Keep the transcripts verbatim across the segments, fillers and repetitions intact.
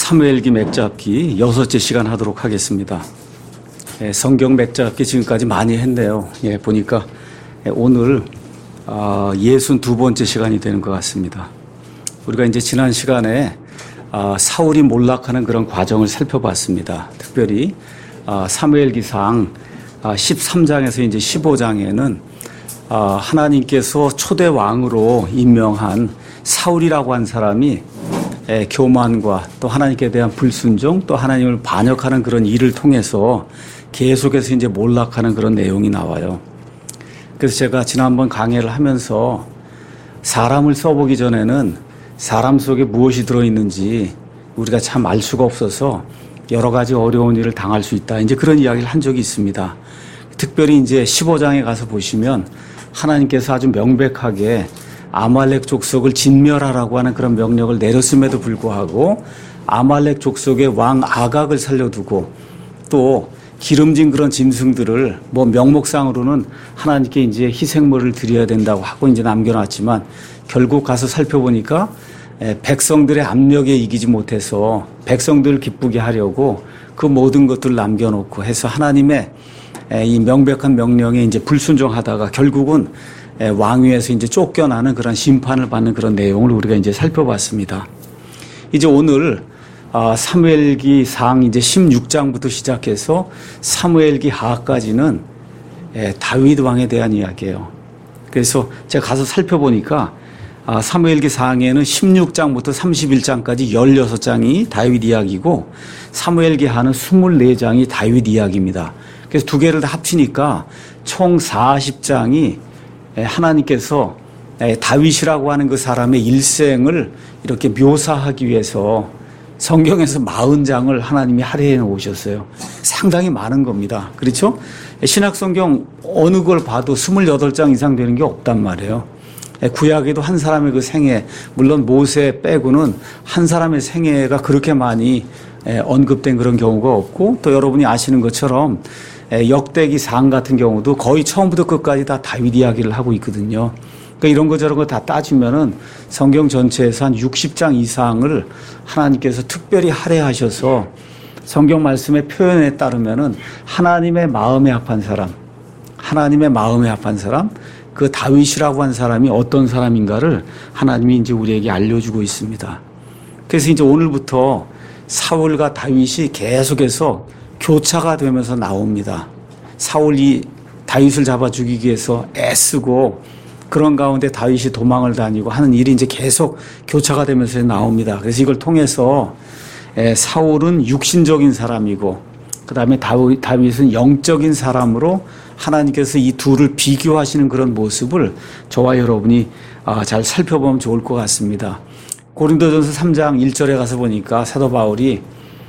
사무엘기 맥잡기 여섯째 시간 하도록 하겠습니다. 예, 성경 맥잡기 지금까지 많이 했네요. 예, 보니까 오늘 아, 예순두 번째 시간이 되는 것 같습니다. 우리가 이제 지난 시간에 아, 사울이 몰락하는 그런 과정을 살펴봤습니다. 특별히 아, 사무엘기상 아, 십삼 장에서 이제 십오 장에는 아, 하나님께서 초대 왕으로 임명한 사울이라고 한 사람이 에, 교만과 또 하나님께 대한 불순종 또 하나님을 반역하는 그런 일을 통해서 계속해서 이제 몰락하는 그런 내용이 나와요. 그래서 제가 지난번 강의를 하면서 사람을 써보기 전에는 사람 속에 무엇이 들어있는지 우리가 참 알 수가 없어서 여러 가지 어려운 일을 당할 수 있다. 이제 그런 이야기를 한 적이 있습니다. 특별히 이제 십오 장에 가서 보시면 하나님께서 아주 명백하게 아말렉 족속을 진멸하라고 하는 그런 명령을 내렸음에도 불구하고 아말렉 족속의 왕 아각을 살려두고 또 기름진 그런 짐승들을 뭐 명목상으로는 하나님께 이제 희생물을 드려야 된다고 하고 이제 남겨놨지만 결국 가서 살펴보니까 백성들의 압력에 이기지 못해서 백성들을 기쁘게 하려고 그 모든 것들을 남겨놓고 해서 하나님의 이 명백한 명령에 이제 불순종하다가 결국은 왕위에서 이제 쫓겨나는 그런 심판을 받는 그런 내용을 우리가 이제 살펴봤습니다. 이제 오늘 사무엘기상 이제 십육 장부터 시작해서 사무엘기 하까지는 다윗 왕에 대한 이야기예요. 그래서 제가 가서 살펴보니까 사무엘기상에는 십육 장부터 삼십일 장까지 십육 장이 다윗 이야기고 사무엘기하는 이십사 장이 다윗 이야기입니다. 그래서 두 개를 다 합치니까 총 사십 장이 하나님께서 다윗이라고 하는 그 사람의 일생을 이렇게 묘사하기 위해서 성경에서 사십 장을 하나님이 할애해 놓으셨어요. 상당히 많은 겁니다. 그렇죠? 신약성경 어느 걸 봐도 이십팔 장 이상 되는 게 없단 말이에요. 구약에도 한 사람의 그 생애, 물론 모세 빼고는 한 사람의 생애가 그렇게 많이 언급된 그런 경우가 없고 또 여러분이 아시는 것처럼 역대기상 같은 경우도 거의 처음부터 끝까지 다 다윗 이야기를 하고 있거든요. 그러니까 이런 거 저런 거 다 따지면은 성경 전체에서 한 육십 장 이상을 하나님께서 특별히 할애하셔서 성경 말씀의 표현에 따르면은 하나님의 마음에 합한 사람, 하나님의 마음에 합한 사람, 그 다윗이라고 한 사람이 어떤 사람인가를 하나님이 이제 우리에게 알려주고 있습니다. 그래서 이제 오늘부터 사울과 다윗이 계속해서 교차가 되면서 나옵니다. 사울이 다윗을 잡아 죽이기 위해서 애쓰고 그런 가운데 다윗이 도망을 다니고 하는 일이 이제 계속 교차가 되면서 나옵니다. 그래서 이걸 통해서 사울은 육신적인 사람이고 그 다음에 다윗은 영적인 사람으로 하나님께서 이 둘을 비교하시는 그런 모습을 저와 여러분이 잘 살펴보면 좋을 것 같습니다. 고린도전서 삼 장 일 절에 가서 보니까 사도 바울이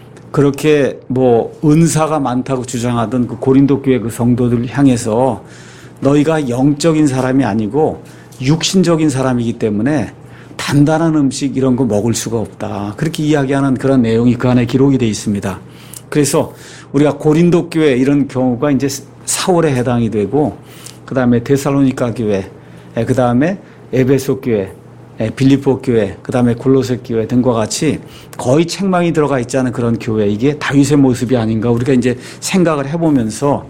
그렇게 뭐 은사가 많다고 주장하던 그 고린도 교회 그 성도들을 향해서 너희가 영적인 사람이 아니고 육신적인 사람이기 때문에 단단한 음식 이런 거 먹을 수가 없다. 그렇게 이야기하는 그런 내용이 그 안에 기록이 되어 있습니다. 그래서 우리가 고린도 교회 이런 경우가 이제 사울에 해당이 되고 그 다음에 데살로니가 교회, 그 다음에 에베소 교회, 빌립보 교회, 그 다음에 골로새 교회 등과 같이 거의 책망이 들어가 있지 않은 그런 교회, 이게 다윗의 모습이 아닌가 우리가 이제 생각을 해보면서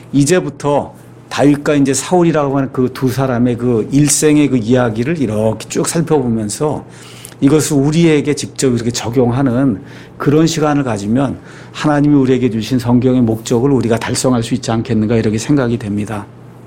이제부터 다윗과 이제 사울이라고 하는 그 두 사람의 그 일생의 그 이야기를 이렇게 쭉 살펴보면서 이것을 우리에게 직접 이렇게 적용하는 그런 시간을 가지면 하나님이 우리에게 주신 성경의 목적을 우리가 달성할 수 있지 않겠는가 이렇게 생각이 됩니다.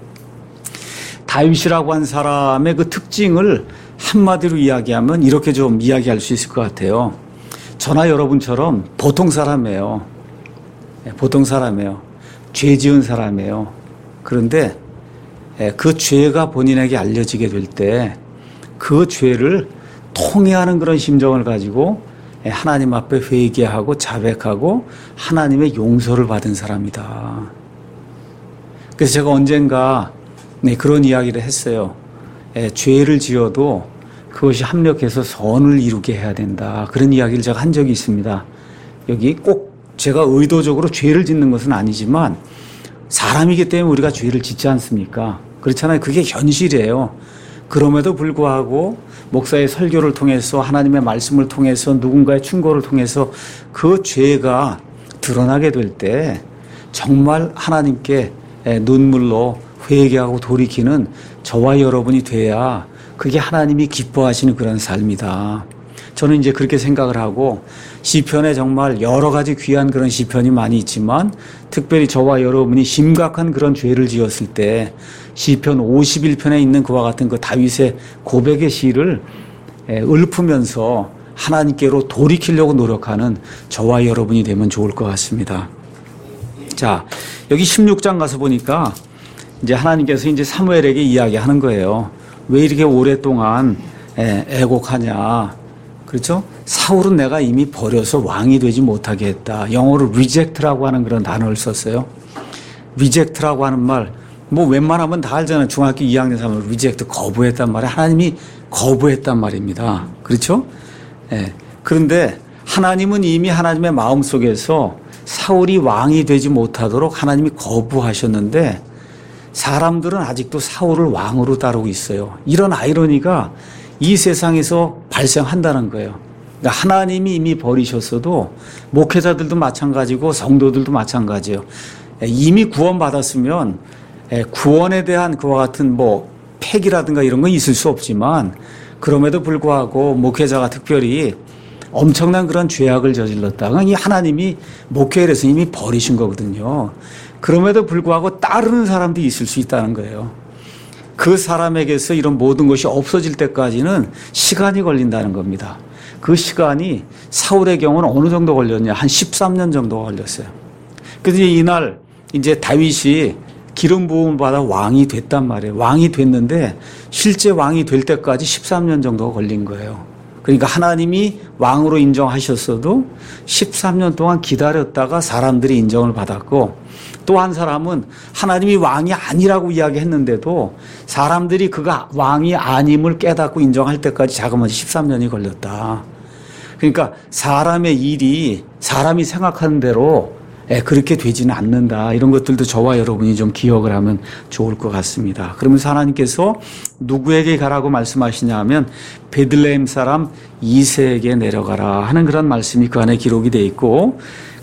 다윗이라고 한 사람의 그 특징을 한마디로 이야기하면 이렇게 좀 이야기할 수 있을 것 같아요. 저나 여러분처럼 보통 사람이에요. 보통 사람이에요. 죄 지은 사람이에요. 그런데 그 죄가 본인에게 알려지게 될 때 그 죄를 통회하는 그런 심정을 가지고 하나님 앞에 회개하고 자백하고 하나님의 용서를 받은 사람이다. 그래서 제가 언젠가 네, 그런 이야기를 했어요. 죄를 지어도 그것이 합력해서 선을 이루게 해야 된다. 그런 이야기를 제가 한 적이 있습니다. 여기 꼭 제가 의도적으로 죄를 짓는 것은 아니지만 사람이기 때문에 우리가 죄를 짓지 않습니까? 그렇잖아요. 그게 현실이에요. 그럼에도 불구하고 목사의 설교를 통해서 하나님의 말씀을 통해서 누군가의 충고를 통해서 그 죄가 드러나게 될 때 정말 하나님께 눈물로 회개하고 돌이키는 저와 여러분이 돼야 그게 하나님이 기뻐하시는 그런 삶이다. 저는 이제 그렇게 생각을 하고 시편에 정말 여러 가지 귀한 그런 시편이 많이 있지만 특별히 저와 여러분이 심각한 그런 죄를 지었을 때 시편 오십일 편에 있는 그와 같은 그 다윗의 고백의 시를 읊으면서 하나님께로 돌이키려고 노력하는 저와 여러분이 되면 좋을 것 같습니다. 자, 여기 십육 장 가서 보니까 이제 하나님께서 이제 사무엘에게 이야기하는 거예요. 왜 이렇게 오랫동안 애곡하냐. 그렇죠? 사울은 내가 이미 버려서 왕이 되지 못하게 했다. 영어로 reject라고 하는 그런 단어를 썼어요. reject라고 하는 말, 뭐 웬만하면 다 알잖아요. 중학교 이 학년 사람은 reject, 거부했단 말이에요. 하나님이 거부했단 말입니다. 그렇죠? 예. 그런데 하나님은 이미 하나님의 마음속에서 사울이 왕이 되지 못하도록 하나님이 거부하셨는데 사람들은 아직도 사울을 왕으로 따르고 있어요. 이런 아이러니가 이 세상에서 발생한다는 거예요. 그러니까 하나님이 이미 버리셨어도 목회자들도 마찬가지고 성도들도 마찬가지예요. 이미 구원받았으면 구원에 대한 그와 같은 뭐 팩이라든가 이런 건 있을 수 없지만 그럼에도 불구하고 목회자가 특별히 엄청난 그런 죄악을 저질렀다가 이 하나님이 목회에서 이미 버리신 거거든요. 그럼에도 불구하고 따르는 사람도 있을 수 있다는 거예요. 그 사람에게서 이런 모든 것이 없어질 때까지는 시간이 걸린다는 겁니다. 그 시간이 사울의 경우는 어느 정도 걸렸냐? 한 십삼 년 정도 걸렸어요. 그래서 이날 이제 다윗이 기름 부음을 받아 왕이 됐단 말이에요. 왕이 됐는데 실제 왕이 될 때까지 십삼 년 정도가 걸린 거예요. 그러니까 하나님이 왕으로 인정하셨어도 십삼 년 동안 기다렸다가 사람들이 인정을 받았고 또 한 사람은 하나님이 왕이 아니라고 이야기했는데도 사람들이 그가 왕이 아님을 깨닫고 인정할 때까지 자그마치 십삼 년이 걸렸다. 그러니까 사람의 일이 사람이 생각하는 대로 그렇게 되지는 않는다. 이런 것들도 저와 여러분이 좀 기억을 하면 좋을 것 같습니다. 그러면서 하나님께서 누구에게 가라고 말씀하시냐 하면 베들레헴 사람 이새에게 내려가라 하는 그런 말씀이 그 안에 기록이 되어 있고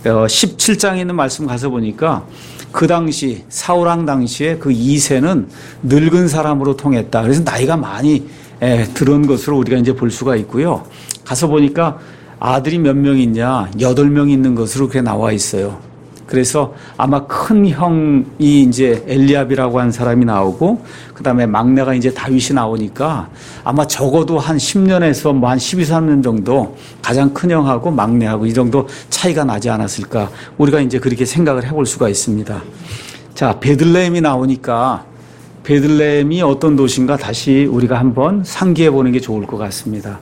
십칠 장에 있는 말씀 가서 보니까 그 당시 사울왕 당시에 그 이새는 늙은 사람으로 통했다. 그래서 나이가 많이 들은 것으로 우리가 이제 볼 수가 있고요. 가서 보니까 아들이 몇 명 있냐? 여덟 명 있는 것으로 그렇게 나와 있어요. 그래서 아마 큰 형이 이제 엘리압이라고 하는 사람이 나오고 그다음에 막내가 이제 다윗이 나오니까 아마 적어도 한 십 년에서 뭐 한 십이, 삼 년 정도 가장 큰 형하고 막내하고 이 정도 차이가 나지 않았을까. 우리가 이제 그렇게 생각을 해볼 수가 있습니다. 자, 베들레헴이 나오니까 베들레헴이 어떤 도시인가 다시 우리가 한번 상기해 보는 게 좋을 것 같습니다.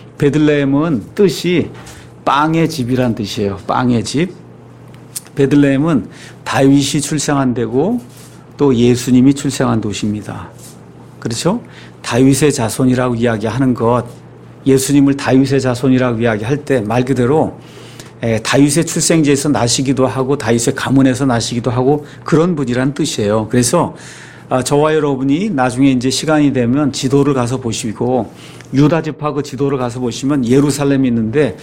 베들레헴은 뜻이 빵의 집이란 뜻이에요. 빵의 집. 베들레헴은 다윗이 출생한 데고 또 예수님이 출생한 도시입니다. 그렇죠? 다윗의 자손이라고 이야기하는 것, 예수님을 다윗의 자손이라고 이야기할 때 말 그대로 다윗의 출생지에서 나시기도 하고 다윗의 가문에서 나시기도 하고 그런 분이란 뜻이에요. 그래서 저와 여러분이 나중에 이제 시간이 되면 지도를 가서 보시고 유다 지파 지도를 가서 보시면 예루살렘이 있는데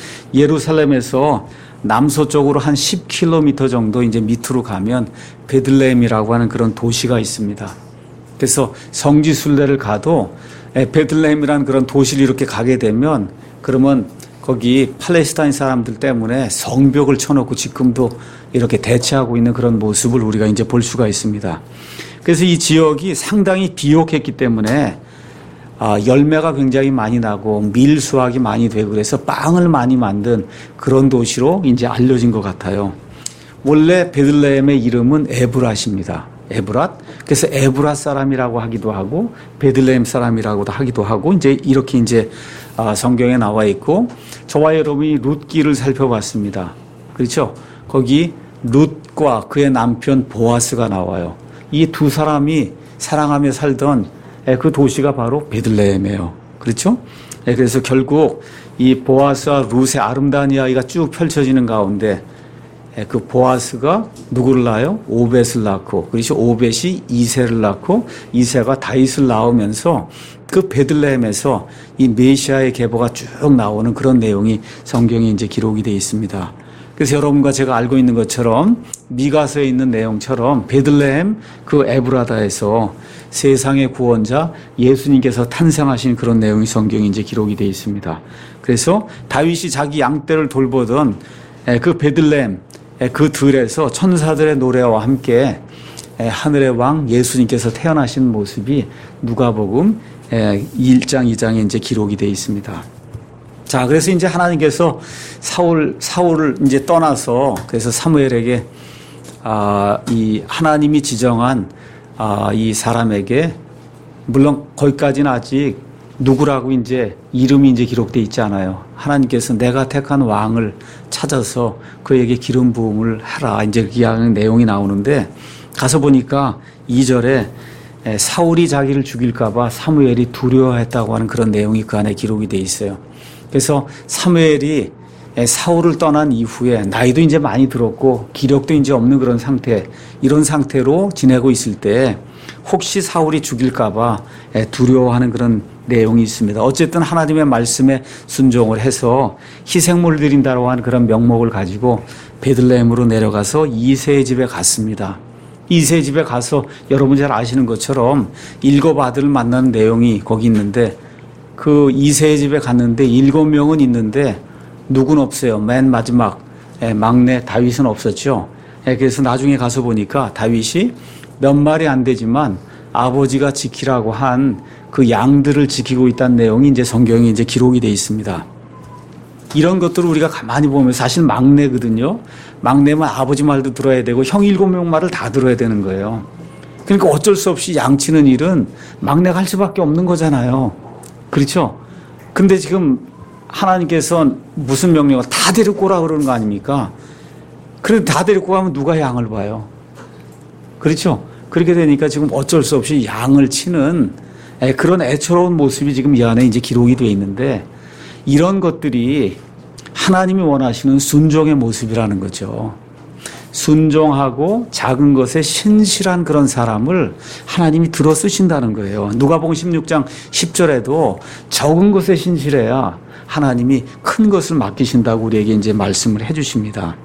예루살렘에서 남서쪽으로 한 십 킬로미터 정도 이제 밑으로 가면 베들레헴이라고 하는 그런 도시가 있습니다. 그래서 성지 순례를 가도 베들레헴이라는 그런 도시를 이렇게 가게 되면 그러면 거기 팔레스타인 사람들 때문에 성벽을 쳐놓고 지금도 이렇게 대체하고 있는 그런 모습을 우리가 이제 볼 수가 있습니다. 그래서 이 지역이 상당히 비옥했기 때문에 아, 열매가 굉장히 많이 나고 밀 수확이 많이 되고 그래서 빵을 많이 만든 그런 도시로 이제 알려진 것 같아요. 원래 베들레헴의 이름은 에브랏입니다. 에브랏. 그래서 에브랏 사람이라고 하기도 하고 베들레헴 사람이라고도 하기도 하고 이제 이렇게 이제 아, 성경에 나와 있고 저와 여러분이 룻기를 살펴봤습니다. 그렇죠? 거기 룻과 그의 남편 보아스가 나와요. 이 두 사람이 사랑하며 살던 그 도시가 바로 베들레헴이에요. 그렇죠? 그래서 결국 이 보아스와 룻의 아름다운 이야기가 쭉 펼쳐지는 가운데 그 보아스가 누구를 낳아요? 오벳을 낳고, 그래서 오벳이 이새를 낳고, 이새가 다윗을 낳으면서 그 베들레헴에서 이 메시아의 계보가 쭉 나오는 그런 내용이 성경에 이제 기록이 되어 있습니다. 그래서 여러분과 제가 알고 있는 것처럼 미가서에 있는 내용처럼 베들레헴 그 에브라다에서 세상의 구원자 예수님께서 탄생하신 그런 내용이 성경에 이제 기록이 되어 있습니다. 그래서 다윗이 자기 양떼를 돌보던 그 베들레헴 그 들에서 천사들의 노래와 함께 하늘의 왕 예수님께서 태어나신 모습이 누가복음 일 장 이 장에 이제 기록이 되어 있습니다. 자, 그래서 이제 하나님께서 사울, 사울을 이제 떠나서 그래서 사무엘에게 아, 이 하나님이 지정한 아, 이 사람에게 물론 거기까지는 아직 누구라고 이제 이름이 이제 기록되어 있지 않아요. 하나님께서 내가 택한 왕을 찾아서 그에게 기름 부음을 해라. 이제 그 내용이 나오는데 가서 보니까 이 절에 사울이 자기를 죽일까봐 사무엘이 두려워했다고 하는 그런 내용이 그 안에 기록이 되어 있어요. 그래서 사무엘이 사울을 떠난 이후에 나이도 이제 많이 들었고 기력도 이제 없는 그런 상태, 이런 상태로 지내고 있을 때 혹시 사울이 죽일까봐 두려워하는 그런 내용이 있습니다. 어쨌든 하나님의 말씀에 순종을 해서 희생물 드린다고 하는 그런 명목을 가지고 베들레헴으로 내려가서 이새의 집에 갔습니다. 이새의 집에 가서 여러분 잘 아시는 것처럼 일곱 아들을 만나는 내용이 거기 있는데 그 이새의 집에 갔는데 일곱 명은 있는데 누군 없어요. 맨 마지막 막내 다윗은 없었죠. 그래서 나중에 가서 보니까 다윗이 몇 마리 안 되지만 아버지가 지키라고 한 그 양들을 지키고 있다는 내용이 이제 성경에 이제 기록이 되어 있습니다. 이런 것들을 우리가 가만히 보면 사실 막내거든요. 막내면 아버지 말도 들어야 되고 형 일곱 명 말을 다 들어야 되는 거예요. 그러니까 어쩔 수 없이 양치는 일은 막내가 할 수밖에 없는 거잖아요. 그렇죠? 근데 지금 하나님께서 무슨 명령을 다 데리고 오라 그러는 거 아닙니까? 그래도 다 데리고 가면 누가 양을 봐요? 그렇죠? 그렇게 되니까 지금 어쩔 수 없이 양을 치는 그런 애처로운 모습이 지금 이 안에 이제 기록이 되어 있는데 이런 것들이 하나님이 원하시는 순종의 모습이라는 거죠. 순종하고 작은 것에 신실한 그런 사람을 하나님이 들어 쓰신다는 거예요. 누가복음 십육 장 십 절에도 적은 것에 신실해야 하나님이 큰 것을 맡기신다고 우리에게 이제 말씀을 해 주십니다.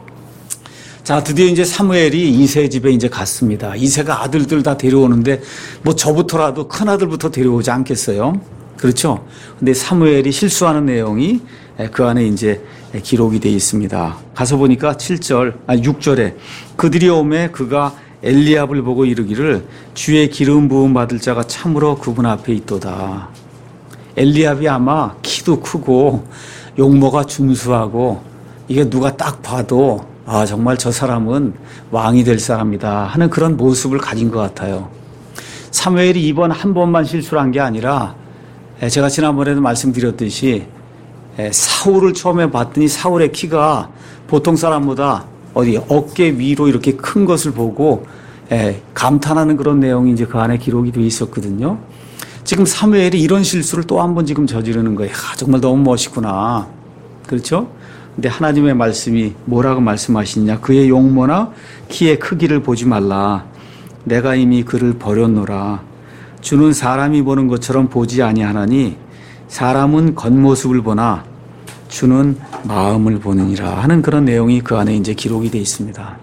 자, 드디어 이제 사무엘이 이새 집에 이제 갔습니다. 이새가 아들들 다 데려오는데 뭐 저부터라도 큰 아들부터 데려오지 않겠어요? 그렇죠? 근데 사무엘이 실수하는 내용이 그 안에 이제 기록이 되어 있습니다. 가서 보니까 칠 절, 아니 육 절에 그들이 오매 그가 엘리압을 보고 이르기를 주의 기름 부음 받을 자가 참으로 그분 앞에 있도다. 엘리압이 아마 키도 크고 용모가 준수하고 이게 누가 딱 봐도 아 정말 저 사람은 왕이 될 사람이다 하는 그런 모습을 가진 것 같아요. 사무엘이 이번 한 번만 실수를 한 게 아니라 제가 지난번에도 말씀드렸듯이 사울을 처음에 봤더니 사울의 키가 보통 사람보다 어디 어깨 위로 이렇게 큰 것을 보고 감탄하는 그런 내용이 이제 그 안에 기록이 되어 있었거든요. 지금 사무엘이 이런 실수를 또 한 번 지금 저지르는 거예요. 아, 정말 너무 멋있구나. 그렇죠? 근데 하나님의 말씀이 뭐라고 말씀하시냐? 그의 용모나 키의 크기를 보지 말라. 내가 이미 그를 버렸노라. 주는 사람이 보는 것처럼 보지 아니하나니 사람은 겉모습을 보나 주는 마음을 보느니라 하는 그런 내용이 그 안에 이제 기록이 되어 있습니다.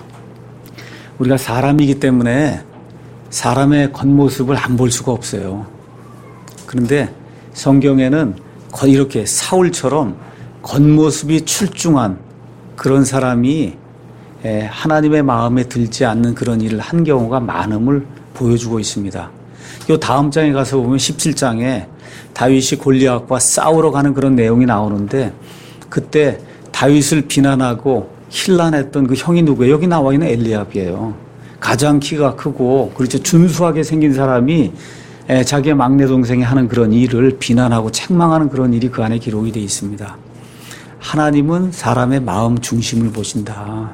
우리가 사람이기 때문에 사람의 겉모습을 안 볼 수가 없어요. 그런데 성경에는 이렇게 사울처럼 겉모습이 출중한 그런 사람이 하나님의 마음에 들지 않는 그런 일을 한 경우가 많음을 보여주고 있습니다. 요 다음 장에 가서 보면 십칠 장에 다윗이 골리앗과 싸우러 가는 그런 내용이 나오는데 그때 다윗을 비난하고 힐난했던 그 형이 누구예요? 여기 나와 있는 엘리압이에요. 가장 키가 크고 그렇죠 준수하게 생긴 사람이 자기의 막내 동생이 하는 그런 일을 비난하고 책망하는 그런 일이 그 안에 기록이 되어 있습니다. 하나님은 사람의 마음 중심을 보신다.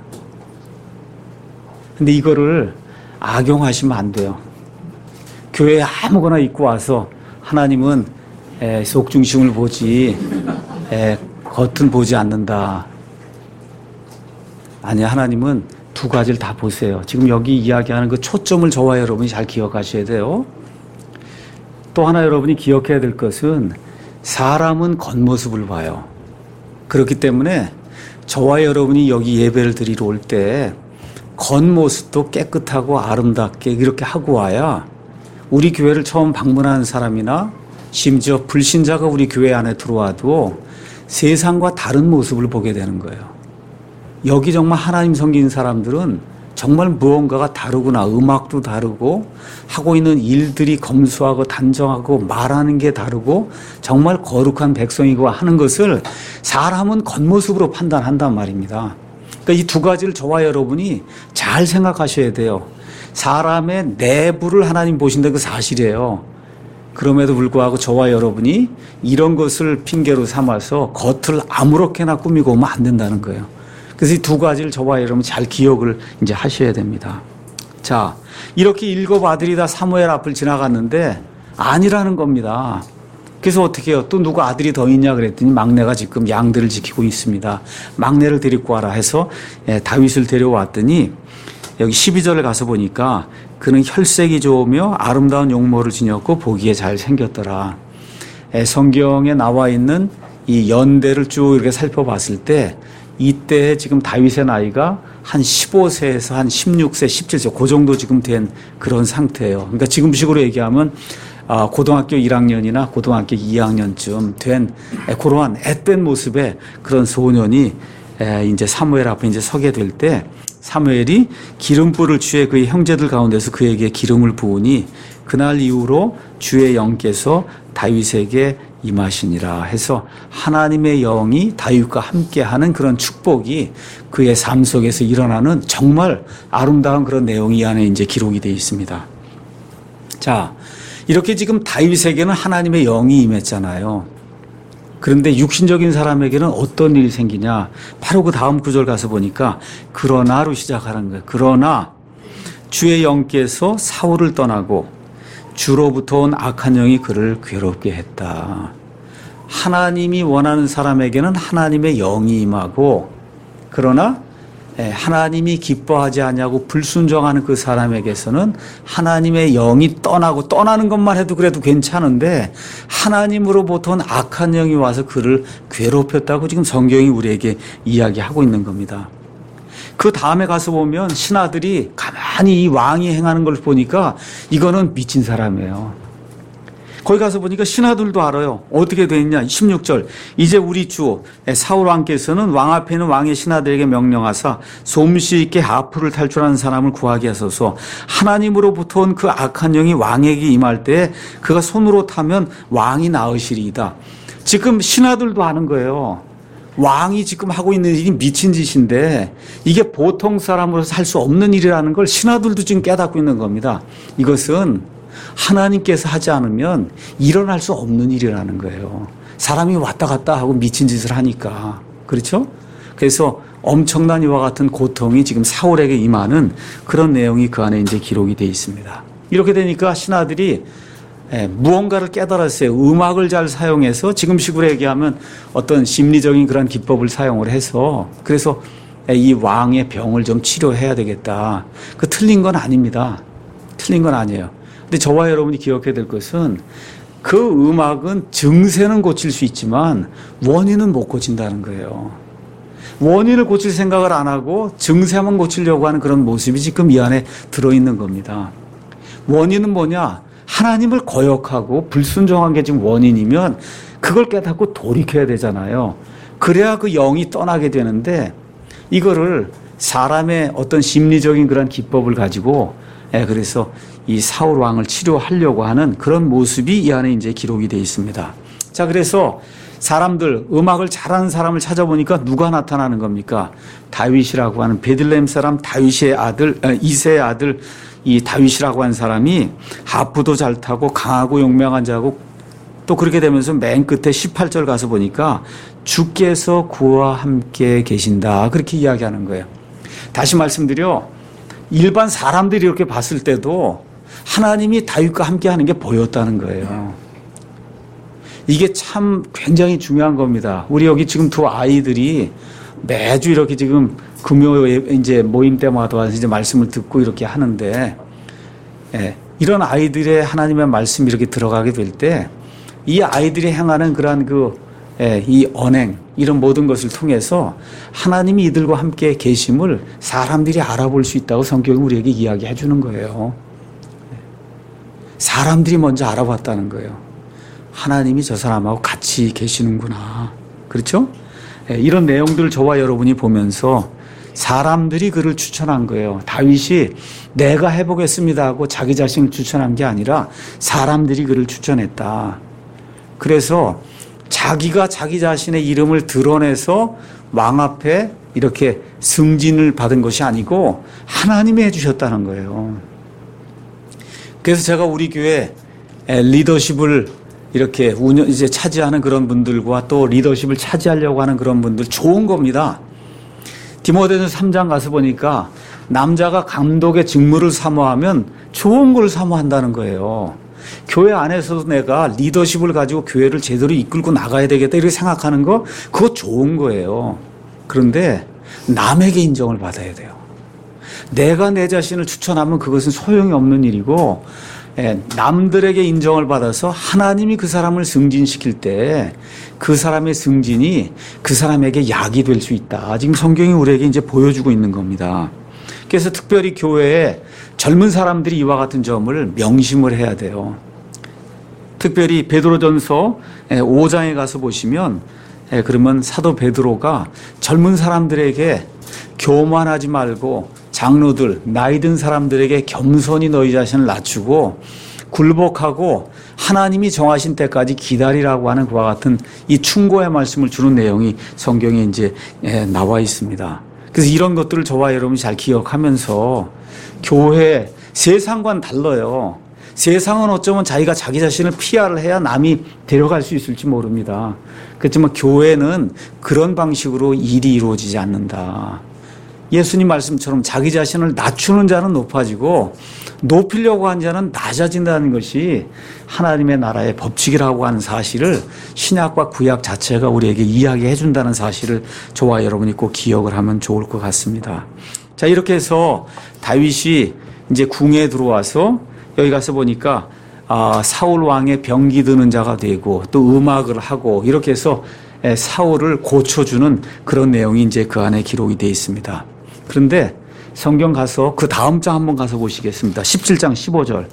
근데 이거를 악용하시면 안 돼요. 교회에 아무거나 입고 와서 하나님은 속 중심을 보지 겉은 보지 않는다. 아니, 하나님은 두 가지를 다 보세요. 지금 여기 이야기하는 그 초점을 저와 여러분이 잘 기억하셔야 돼요. 또 하나 여러분이 기억해야 될 것은 사람은 겉모습을 봐요. 그렇기 때문에 저와 여러분이 여기 예배를 드리러 올 때 겉모습도 깨끗하고 아름답게 이렇게 하고 와야 우리 교회를 처음 방문하는 사람이나 심지어 불신자가 우리 교회 안에 들어와도 세상과 다른 모습을 보게 되는 거예요. 여기 정말 하나님 섬기는 사람들은 정말 무언가가 다르구나. 음악도 다르고 하고 있는 일들이 검소하고 단정하고 말하는 게 다르고 정말 거룩한 백성이고 하는 것을 사람은 겉모습으로 판단한단 말입니다. 그러니까 이 두 가지를 저와 여러분이 잘 생각하셔야 돼요. 사람의 내부를 하나님 보신다는 그 사실이에요. 그럼에도 불구하고 저와 여러분이 이런 것을 핑계로 삼아서 겉을 아무렇게나 꾸미고 오면 안 된다는 거예요. 그래서 이 두 가지를 저와 여러분 잘 기억을 이제 하셔야 됩니다. 자, 이렇게 일곱 아들이 다 사무엘 앞을 지나갔는데 아니라는 겁니다. 그래서 어떻게 해요? 또 누구 아들이 더 있냐 그랬더니 막내가 지금 양들을 지키고 있습니다. 막내를 데리고 와라 해서 다윗을 데려왔더니 여기 십이 절에 가서 보니까 그는 혈색이 좋으며 아름다운 용모를 지녔고 보기에 잘 생겼더라. 성경에 나와 있는 이 연대를 쭉 이렇게 살펴봤을 때 이때 지금 다윗의 나이가 한 십오 세에서 한 십육 세, 십칠 세 그 정도 지금 된 그런 상태예요. 그러니까 지금식으로 얘기하면 고등학교 일 학년이나 고등학교 이 학년쯤 된 그러한 앳된 모습의 그런 소년이 이제 사무엘 앞에 이제 서게 될 때 사무엘이 기름불을 취해 그의 형제들 가운데서 그에게 기름을 부으니 그날 이후로 주의 영께서 다윗에게 임하시니라 해서 하나님의 영이 다윗과 함께하는 그런 축복이 그의 삶 속에서 일어나는 정말 아름다운 그런 내용이 이 안에 이제 기록이 되어 있습니다. 자, 이렇게 지금 다윗에게는 하나님의 영이 임했잖아요. 그런데 육신적인 사람에게는 어떤 일이 생기냐? 바로 그 다음 구절 가서 보니까 그러나로 시작하는 거예요. 그러나 주의 영께서 사울을 떠나고 주로부터 온 악한 영이 그를 괴롭게 했다. 하나님이 원하는 사람에게는 하나님의 영이 임하고 그러나 하나님이 기뻐하지 않냐고 불순종하는 그 사람에게서는 하나님의 영이 떠나고 떠나는 것만 해도 그래도 괜찮은데 하나님으로부터 온 악한 영이 와서 그를 괴롭혔다고 지금 성경이 우리에게 이야기하고 있는 겁니다. 그 다음에 가서 보면 신하들이 가만히 이 왕이 행하는 걸 보니까 이거는 미친 사람이에요. 거기 가서 보니까 신하들도 알아요. 어떻게 돼 있냐. 십육 절. 이제 우리 주 사울 왕께서는 왕 앞에 있는 왕의 신하들에게 명령하사 솜씨 있게 하프를 탈출하는 사람을 구하게 하소서. 하나님으로부터 온 그 악한 영이 왕에게 임할 때 그가 손으로 타면 왕이 나으시리이다. 지금 신하들도 아는 거예요. 왕이 지금 하고 있는 일이 미친 짓인데 이게 보통 사람으로서 할 수 없는 일이라는 걸 신하들도 지금 깨닫고 있는 겁니다. 이것은 하나님께서 하지 않으면 일어날 수 없는 일이라는 거예요. 사람이 왔다 갔다 하고 미친 짓을 하니까. 그렇죠? 그래서 엄청난 이와 같은 고통이 지금 사울에게 임하는 그런 내용이 그 안에 이제 기록이 되어 있습니다. 이렇게 되니까 신하들이 무언가를 깨달았어요. 음악을 잘 사용해서 지금식으로 얘기하면 어떤 심리적인 그런 기법을 사용을 해서 그래서 이 왕의 병을 좀 치료해야 되겠다. 그 틀린 건 아닙니다. 틀린 건 아니에요. 근데 저와 여러분이 기억해야 될 것은 그 음악은 증세는 고칠 수 있지만 원인은 못 고친다는 거예요. 원인을 고칠 생각을 안 하고 증세만 고치려고 하는 그런 모습이 지금 이 안에 들어있는 겁니다. 원인은 뭐냐? 하나님을 거역하고 불순종한 게 지금 원인이면 그걸 깨닫고 돌이켜야 되잖아요. 그래야 그 영이 떠나게 되는데 이거를 사람의 어떤 심리적인 그런 기법을 가지고 예, 그래서 이 사울 왕을 치료하려고 하는 그런 모습이 이 안에 이제 기록이 되어 있습니다. 자, 그래서 사람들, 음악을 잘하는 사람을 찾아보니까 누가 나타나는 겁니까? 다윗이라고 하는 베들레헴 사람 다윗의 아들, 이새의 아들 이 다윗이라고 하는 사람이 하프도 잘 타고 강하고 용맹한 자고 또 그렇게 되면서 맨 끝에 십팔 절 가서 보니까 주께서 그와 함께 계신다. 그렇게 이야기하는 거예요. 다시 말씀드려 일반 사람들이 이렇게 봤을 때도 하나님이 다윗과 함께 하는 게 보였다는 거예요. 이게 참 굉장히 중요한 겁니다. 우리 여기 지금 두 아이들이 매주 이렇게 지금 금요일 이제 모임 때마다 와서 이제 말씀을 듣고 이렇게 하는데, 예, 이런 아이들의 하나님의 말씀이 이렇게 들어가게 될 때, 이 아이들이 행하는 그러한 그, 예, 이 언행, 이런 모든 것을 통해서 하나님이 이들과 함께 계심을 사람들이 알아볼 수 있다고 성경이 우리에게 이야기해 주는 거예요. 사람들이 먼저 알아봤다는 거예요. 하나님이 저 사람하고 같이 계시는구나. 그렇죠? 예, 이런 내용들을 저와 여러분이 보면서 사람들이 그를 추천한 거예요. 다윗이 내가 해보겠습니다 하고 자기 자신을 추천한 게 아니라 사람들이 그를 추천했다. 그래서 자기가 자기 자신의 이름을 드러내서 왕 앞에 이렇게 승진을 받은 것이 아니고 하나님이 해주셨다는 거예요. 그래서 제가 우리 교회 리더십을 이렇게 운영, 이제 차지하는 그런 분들과 또 리더십을 차지하려고 하는 그런 분들 좋은 겁니다. 디모데전서 삼 장 가서 보니까 남자가 감독의 직무를 사모하면 좋은 걸 사모한다는 거예요. 교회 안에서도 내가 리더십을 가지고 교회를 제대로 이끌고 나가야 되겠다 이렇게 생각하는 거 그거 좋은 거예요. 그런데 남에게 인정을 받아야 돼요. 내가 내 자신을 추천하면 그것은 소용이 없는 일이고 남들에게 인정을 받아서 하나님이 그 사람을 승진시킬 때 그 사람의 승진이 그 사람에게 약이 될 수 있다. 지금 성경이 우리에게 이제 보여주고 있는 겁니다. 그래서 특별히 교회에 젊은 사람들이 이와 같은 점을 명심을 해야 돼요. 특별히 베드로전서 오 장에 가서 보시면 그러면 사도 베드로가 젊은 사람들에게 교만하지 말고 장로들, 나이 든 사람들에게 겸손히 너희 자신을 낮추고 굴복하고 하나님이 정하신 때까지 기다리라고 하는 그와 같은 이 충고의 말씀을 주는 내용이 성경에 이제 나와 있습니다. 그래서 이런 것들을 저와 여러분이 잘 기억하면서 교회, 세상과는 달라요. 세상은 어쩌면 자기가 자기 자신을 피아를 해야 남이 데려갈 수 있을지 모릅니다. 그렇지만 교회는 그런 방식으로 일이 이루어지지 않는다. 예수님 말씀처럼 자기 자신을 낮추는 자는 높아지고 높이려고 하는 자는 낮아진다는 것이 하나님의 나라의 법칙이라고 하는 사실을 신약과 구약 자체가 우리에게 이야기해 준다는 사실을 저와 여러분이 꼭 기억을 하면 좋을 것 같습니다. 자, 이렇게 해서 다윗이 이제 궁에 들어와서 여기 가서 보니까 아, 사울 왕의 병기 드는 자가 되고 또 음악을 하고 이렇게 해서 사울을 고쳐주는 그런 내용이 이제 그 안에 기록이 되어 있습니다. 그런데 성경 가서 그 다음 장 한번 가서 보시겠습니다. 십칠 장 십오 절.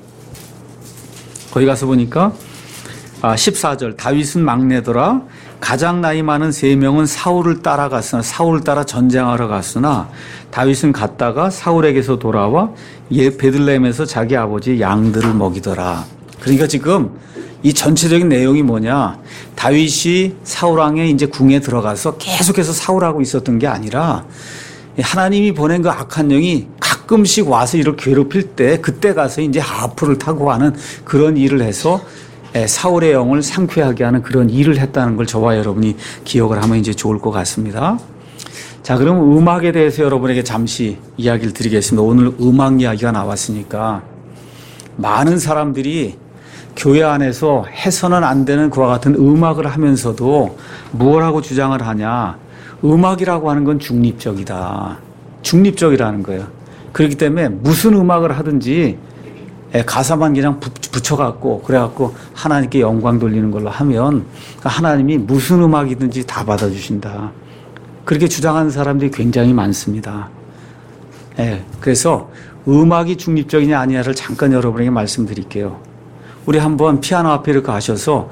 거기 가서 보니까 아, 십사 절. 다윗은 막내더라. 가장 나이 많은 세 명은 사울을 따라갔으나 사울을 따라 전쟁하러 갔으나 다윗은 갔다가 사울에게서 돌아와 예 베들레헴에서 자기 아버지 양들을 먹이더라. 그러니까 지금 이 전체적인 내용이 뭐냐? 다윗이 사울 왕의 이제 궁에 들어가서 계속해서 사울하고 있었던 게 아니라 하나님이 보낸 그 악한 영이 가끔씩 와서 이를 괴롭힐 때 그때 가서 이제 하프를 타고 하는 그런 일을 해서 사울의 영을 상쾌하게 하는 그런 일을 했다는 걸 저와 여러분이 기억을 하면 이제 좋을 것 같습니다. 자, 그럼 음악에 대해서 여러분에게 잠시 이야기를 드리겠습니다. 오늘 음악 이야기가 나왔으니까 많은 사람들이 교회 안에서 해서는 안 되는 그와 같은 음악을 하면서도 무엇 하고 주장을 하냐? 음악이라고 하는 건 중립적이다. 중립적이라는 거예요. 그렇기 때문에 무슨 음악을 하든지 가사만 그냥 붙여갖고 그래갖고 하나님께 영광 돌리는 걸로 하면 하나님이 무슨 음악이든지 다 받아주신다. 그렇게 주장하는 사람들이 굉장히 많습니다. 예, 그래서 음악이 중립적이냐 아니냐를 잠깐 여러분에게 말씀드릴게요. 우리 한번 피아노 앞에 이렇게 가셔서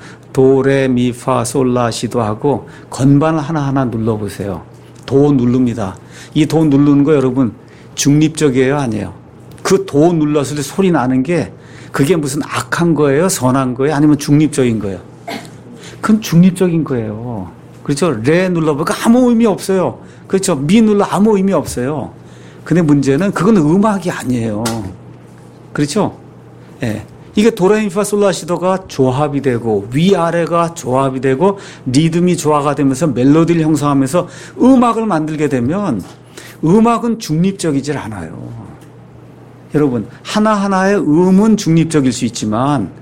도레미파솔라시도 하고 건반을 하나하나 눌러보세요. 도 누릅니다. 이 도 누르는 거 여러분 중립적이에요 아니에요? 그 도 눌렀을 때 소리 나는 게 그게 무슨 악한 거예요? 선한 거예요? 아니면 중립적인 거예요? 그건 중립적인 거예요. 그렇죠? 레 눌러보니까 아무 의미 없어요. 그렇죠? 미 눌러 아무 의미 없어요. 근데 문제는 그건 음악이 아니에요. 그렇죠? 예. 네. 이게 도레미파솔라시도가 조합이 되고 위아래가 조합이 되고 리듬이 조화가 되면서 멜로디를 형성하면서 음악을 만들게 되면 음악은 중립적이질 않아요. 여러분 하나하나의 음은 중립적일 수 있지만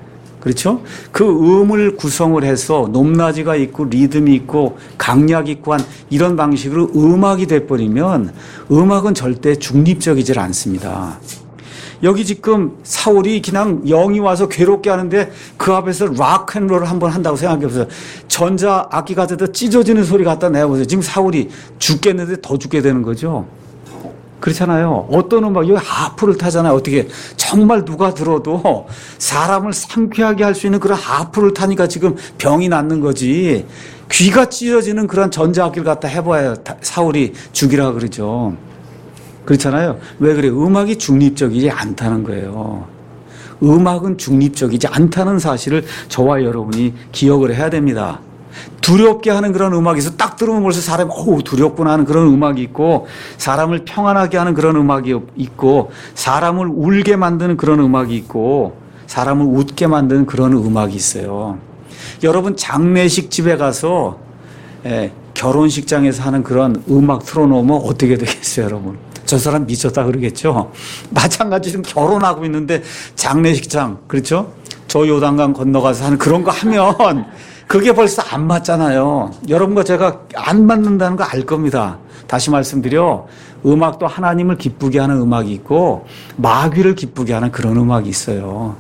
그렇죠? 그 음을 구성을 해서 높낮이가 있고 리듬이 있고 강약 있고 한 이런 방식으로 음악이 돼버리면 음악은 절대 중립적이질 않습니다. 여기 지금 사울이 그냥 영이 와서 괴롭게 하는데 그 앞에서 락앤롤을 한번 한다고 생각해보세요. 전자 악기 같은 데 찢어지는 소리 갖다 내보세요. 지금 사울이 죽겠는데 더 죽게 되는 거죠. 그렇잖아요. 어떤 음악, 여기 하프를 타잖아요. 어떻게 정말 누가 들어도 사람을 상쾌하게 할 수 있는 그런 하프를 타니까 지금 병이 낫는 거지. 귀가 찢어지는 그런 전자악기를 갖다 해봐야 사울이 죽이라 그러죠. 그렇잖아요. 왜 그래요? 음악이 중립적이지 않다는 거예요. 음악은 중립적이지 않다는 사실을 저와 여러분이 기억을 해야 됩니다. 두렵게 하는 그런 음악이 있어. 딱 들으면 벌써 사람이 어우 두렵구나 하는 그런 음악이 있고, 사람을 평안하게 하는 그런 음악이 있고, 사람을 울게 만드는 그런 음악이 있고, 사람을 웃게 만드는 그런 음악이 있어요. 여러분 장례식 집에 가서 예, 결혼식장에서 하는 그런 음악 틀어놓으면 어떻게 되겠어요, 여러분? 저 사람 미쳤다 그러겠죠? 마찬가지로 지금 결혼하고 있는데 장례식장, 그렇죠? 저 요단강 건너가서 하는 그런 거 하면 그게 벌써 안 맞잖아요. 여러분과 제가 안 맞는다는 거 알 겁니다. 다시 말씀드려, 음악도 하나님을 기쁘게 하는 음악이 있고 마귀를 기쁘게 하는 그런 음악이 있어요.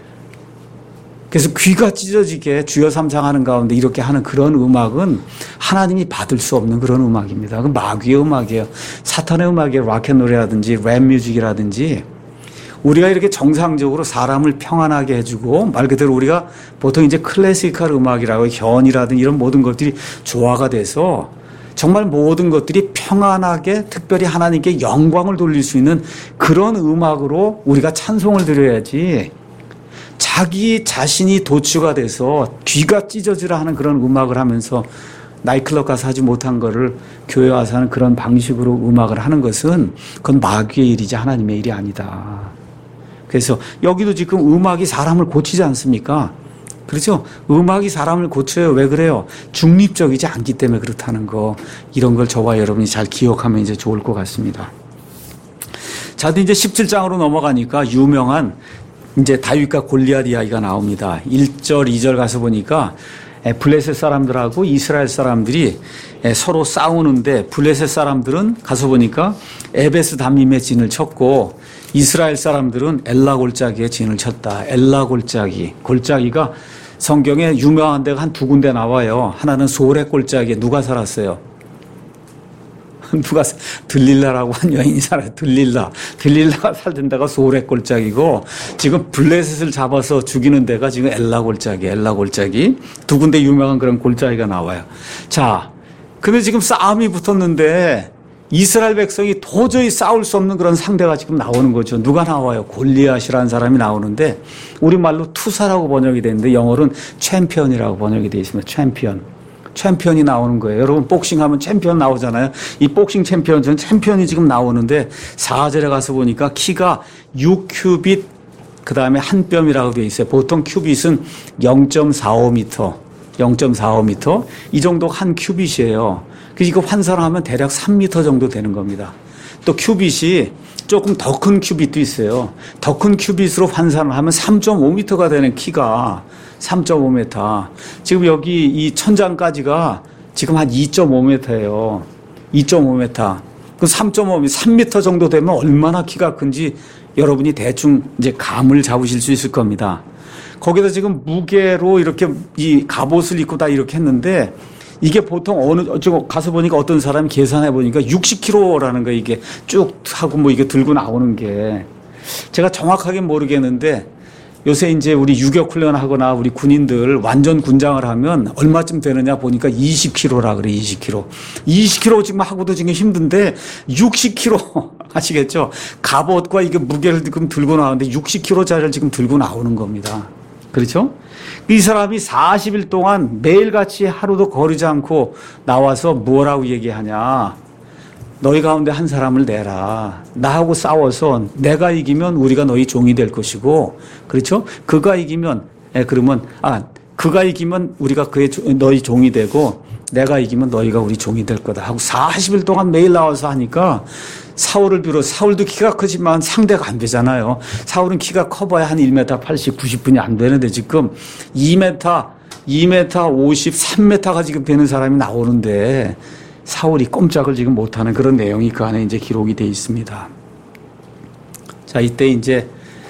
그래서 귀가 찢어지게 주여 삼창하는 가운데 이렇게 하는 그런 음악은 하나님이 받을 수 없는 그런 음악입니다. 그 마귀의 음악이에요. 사탄의 음악이에요. 락앤롤이라든지 랩 뮤직이라든지. 우리가 이렇게 정상적으로 사람을 평안하게 해주고, 말 그대로 우리가 보통 이제 클래시컬 음악이라고 현이라든지 이런 모든 것들이 조화가 돼서 정말 모든 것들이 평안하게 특별히 하나님께 영광을 돌릴 수 있는 그런 음악으로 우리가 찬송을 드려야지, 자기 자신이 도취가 돼서 귀가 찢어지라 하는 그런 음악을 하면서 나이클럽 가서 하지 못한 거를 교회 와서 하는 그런 방식으로 음악을 하는 것은 그건 마귀의 일이지 하나님의 일이 아니다. 그래서 여기도 지금 음악이 사람을 고치지 않습니까? 그렇죠? 음악이 사람을 고쳐요. 왜 그래요? 중립적이지 않기 때문에 그렇다는 거. 이런 걸 저와 여러분이 잘 기억하면 이제 좋을 것 같습니다. 자, 이제 십칠 장으로 넘어가니까 유명한 이제 다윗과 골리앗 이야기가 나옵니다. 일 절, 이 절 가서 보니까 블레셋 사람들하고 이스라엘 사람들이 서로 싸우는데, 블레셋 사람들은 가서 보니까 에베스 담임의 진을 쳤고 이스라엘 사람들은 엘라 골짜기에 진을 쳤다. 엘라 골짜기. 골짜기가 성경에 유명한 데가 한 두 군데 나와요. 하나는 소렉 골짜기에 누가 살았어요? 누가 들릴라라고 한 여인이 살아요. 들릴라. 들릴라가 살던 데가 소렉 골짜기고, 지금 블레셋을 잡아서 죽이는 데가 지금 엘라 골짜기. 엘라 골짜기. 두 군데 유명한 그런 골짜기가 나와요. 자, 근데 지금 싸움이 붙었는데 이스라엘 백성이 도저히 싸울 수 없는 그런 상대가 지금 나오는 거죠. 누가 나와요? 골리앗이라는 사람이 나오는데, 우리말로 투사라고 번역이 되는데 영어로는 챔피언이라고 번역이 되어 있습니다. 챔피언. 챔피언이 나오는 거예요. 여러분 복싱하면 챔피언 나오잖아요. 이 복싱 챔피언, 저는 챔피언이 지금 나오는데 사 절에 가서 보니까 키가 육 큐빗, 그 다음에 한 뼘이라고 되어 있어요. 보통 큐빗은 영 점 사오 미터, 영 점 사오 미터 이 정도가 한 큐빗이에요. 그래서 이거 환산하면 대략 삼 미터 정도 되는 겁니다. 또 큐빗이 조금 더 큰 큐빗도 있어요. 더 큰 큐빗으로 환산을 하면 삼 점 오 미터가 되는 키가 삼 점 오 미터. 지금 여기 이 천장까지가 지금 한 이 점 오 미터예요. 이 점 오 미터. 그 삼 점 오 미터, 삼 미터 정도 되면 얼마나 키가 큰지 여러분이 대충 이제 감을 잡으실 수 있을 겁니다. 거기다 지금 무게로 이렇게 이 갑옷을 입고 다 이렇게 했는데, 이게 보통 어느, 저 가서 보니까 어떤 사람이 계산해 보니까 육십 킬로그램라는 거, 이게 쭉 하고 뭐 이게 들고 나오는 게. 제가 정확하게 모르겠는데, 요새 이제 우리 유격 훈련 하거나 우리 군인들 완전 군장을 하면 얼마쯤 되느냐 보니까 이십 킬로그램라 그래, 이십 킬로그램. 이십 킬로그램 지금 하고도 지금 힘든데 육십 킬로그램 아시겠죠? 갑옷과 이게 무게를 지금 들고 나오는데 육십 킬로그램짜리를 지금 들고 나오는 겁니다. 그렇죠? 이 사람이 사십 일 동안 매일같이 하루도 거르지 않고 나와서 뭐라고 얘기하냐. 너희 가운데 한 사람을 내라. 나하고 싸워서 내가 이기면 우리가 너희 종이 될 것이고, 그렇죠? 그가 이기면, 예, 그러면, 아, 그가 이기면 우리가 그의, 너희 종이 되고, 내가 이기면 너희가 우리 종이 될 거다 하고 사십 일 동안 매일 나와서 하니까 사울을 비롯 사울도 키가 크지만 상대가 안 되잖아요. 사울은 키가 커봐야 한 일 미터 팔십, 구십 분이 안 되는데 지금 이 미터, 이 미터 오십, 삼 미터가 지금 되는 사람이 나오는데 사울이 꼼짝을 지금 못하는 그런 내용이 그 안에 이제 기록이 되어 있습니다. 자, 이때 이제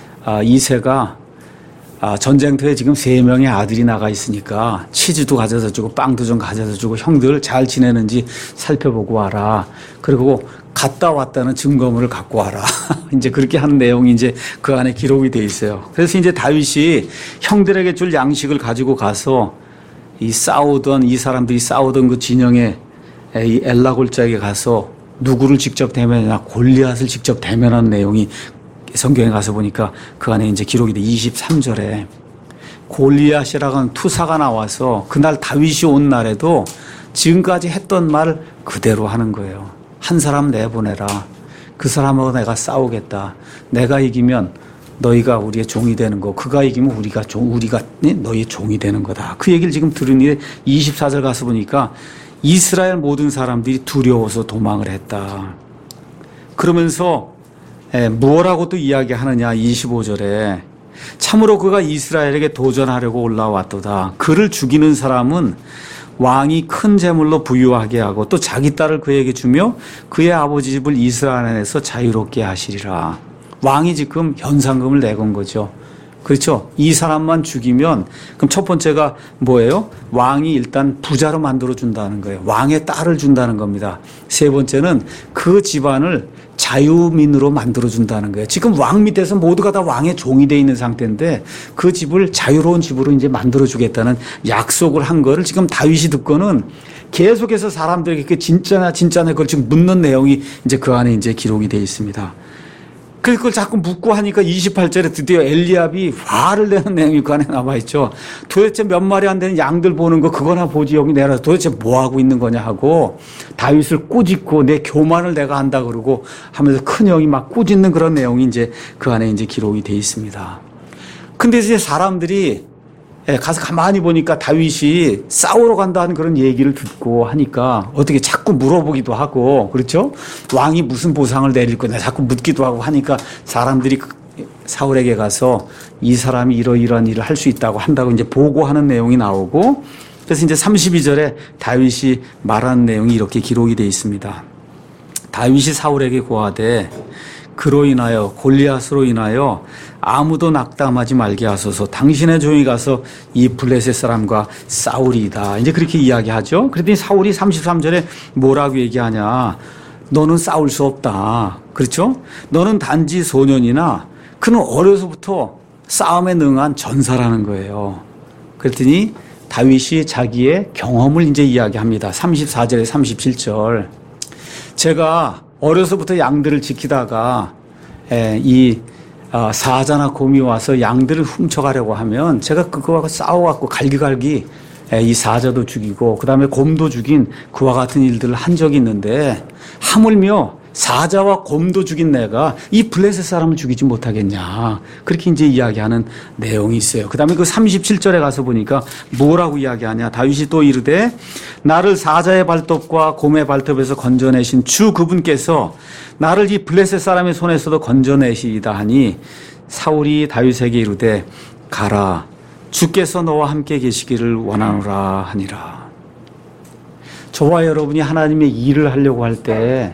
이새가 전쟁터에 지금 세 명의 아들이 나가 있으니까 치즈도 가져다 주고 빵도 좀 가져다 주고 형들 잘 지내는지 살펴보고 와라. 그리고 갔다 왔다는 증거물을 갖고 와라. 이제 그렇게 하는 내용이 이제 그 안에 기록이 돼 있어요. 그래서 이제 다윗이 형들에게 줄 양식을 가지고 가서 이 싸우던 이 사람들이 싸우던 그 진영에 이 엘라 골짜기에 가서 누구를 직접 대면하냐 골리앗을 직접 대면하는 내용이 성경에 가서 보니까 그 안에 이제 기록이 돼 이십삼 절에 골리앗이라고 하는 투사가 나와서 그날 다윗이 온 날에도 지금까지 했던 말을 그대로 하는 거예요. 한 사람 내보내라. 그 사람하고 내가 싸우겠다. 내가 이기면 너희가 우리의 종이 되는 거. 그가 이기면 우리가 종, 우리가 너희의 종이 되는 거다. 그 얘기를 지금 들으니 이십사 절 가서 보니까 이스라엘 모든 사람들이 두려워서 도망을 했다. 그러면서 예, 무엇라고 또 이야기하느냐 이십오 절에 참으로 그가 이스라엘에게 도전하려고 올라왔도다. 그를 죽이는 사람은 왕이 큰 재물로 부유하게 하고 또 자기 딸을 그에게 주며 그의 아버지 집을 이스라엘 안에서 자유롭게 하시리라. 왕이 지금 현상금을 내건 거죠. 그렇죠. 이 사람만 죽이면 그럼 첫 번째가 뭐예요? 왕이 일단 부자로 만들어준다는 거예요. 왕의 딸을 준다는 겁니다. 세 번째는 그 집안을 자유민으로 만들어준다는 거예요. 지금 왕 밑에서 모두가 다 왕의 종이 돼 있는 상태인데 그 집을 자유로운 집으로 이제 만들어주겠다는 약속을 한 거를 지금 다윗이 듣고는 계속해서 사람들에게 그 진짜나 진짜나 그걸 지금 묻는 내용이 이제 그 안에 이제 기록이 돼 있습니다. 그걸 자꾸 묻고 하니까 이십팔 절에 드디어 엘리압이 화를 내는 내용이 그 안에 나와 있죠. 도대체 몇 마리 안 되는 양들 보는 거 그거나 보지 여기 내가 도대체 뭐 하고 있는 거냐 하고 다윗을 꾸짖고 내 교만을 내가 한다 그러고 하면서 큰 형이 막 꾸짖는 그런 내용이 이제 그 안에 이제 기록이 돼 있습니다. 근데 이제 사람들이 가서 가만히 보니까 다윗이 싸우러 간다는 그런 얘기를 듣고 하니까 어떻게 자꾸 물어보기도 하고 그렇죠? 왕이 무슨 보상을 내릴 거냐 자꾸 묻기도 하고 하니까 사람들이 사울에게 가서 이 사람이 이러이러한 일을 할 수 있다고 한다고 이제 보고하는 내용이 나오고 그래서 이제 삼십이 절에 다윗이 말하는 내용이 이렇게 기록이 되어 있습니다. 다윗이 사울에게 고하되 그로 인하여 골리앗으로 인하여 아무도 낙담하지 말게 하소서. 당신의 종이 가서 이 블레셋 사람과 싸우리이다. 이제 그렇게 이야기하죠. 그랬더니 사울이 삼십삼 절에 뭐라고 얘기하냐. 너는 싸울 수 없다. 그렇죠? 너는 단지 소년이나 그는 어려서부터 싸움에 능한 전사라는 거예요. 그랬더니 다윗이 자기의 경험을 이제 이야기합니다. 삼십사 절에 삼십칠 절. 제가 어려서부터 양들을 지키다가 이 사자나 곰이 와서 양들을 훔쳐가려고 하면 제가 그거하고 싸워갖고 갈기갈기 이 사자도 죽이고 그 다음에 곰도 죽인 그와 같은 일들을 한 적이 있는데 하물며 사자와 곰도 죽인 내가 이 블레셋 사람을 죽이지 못하겠냐. 그렇게 이제 이야기하는 내용이 있어요. 그 다음에 그 삼십칠 절에 가서 보니까 뭐라고 이야기하냐. 다윗이 또 이르되 나를 사자의 발톱과 곰의 발톱에서 건져내신 주 그분께서 나를 이 블레셋 사람의 손에서도 건져내시이다 하니 사울이 다윗에게 이르되 가라. 주께서 너와 함께 계시기를 원하노라 하니라. 저와 여러분이 하나님의 일을 하려고 할 때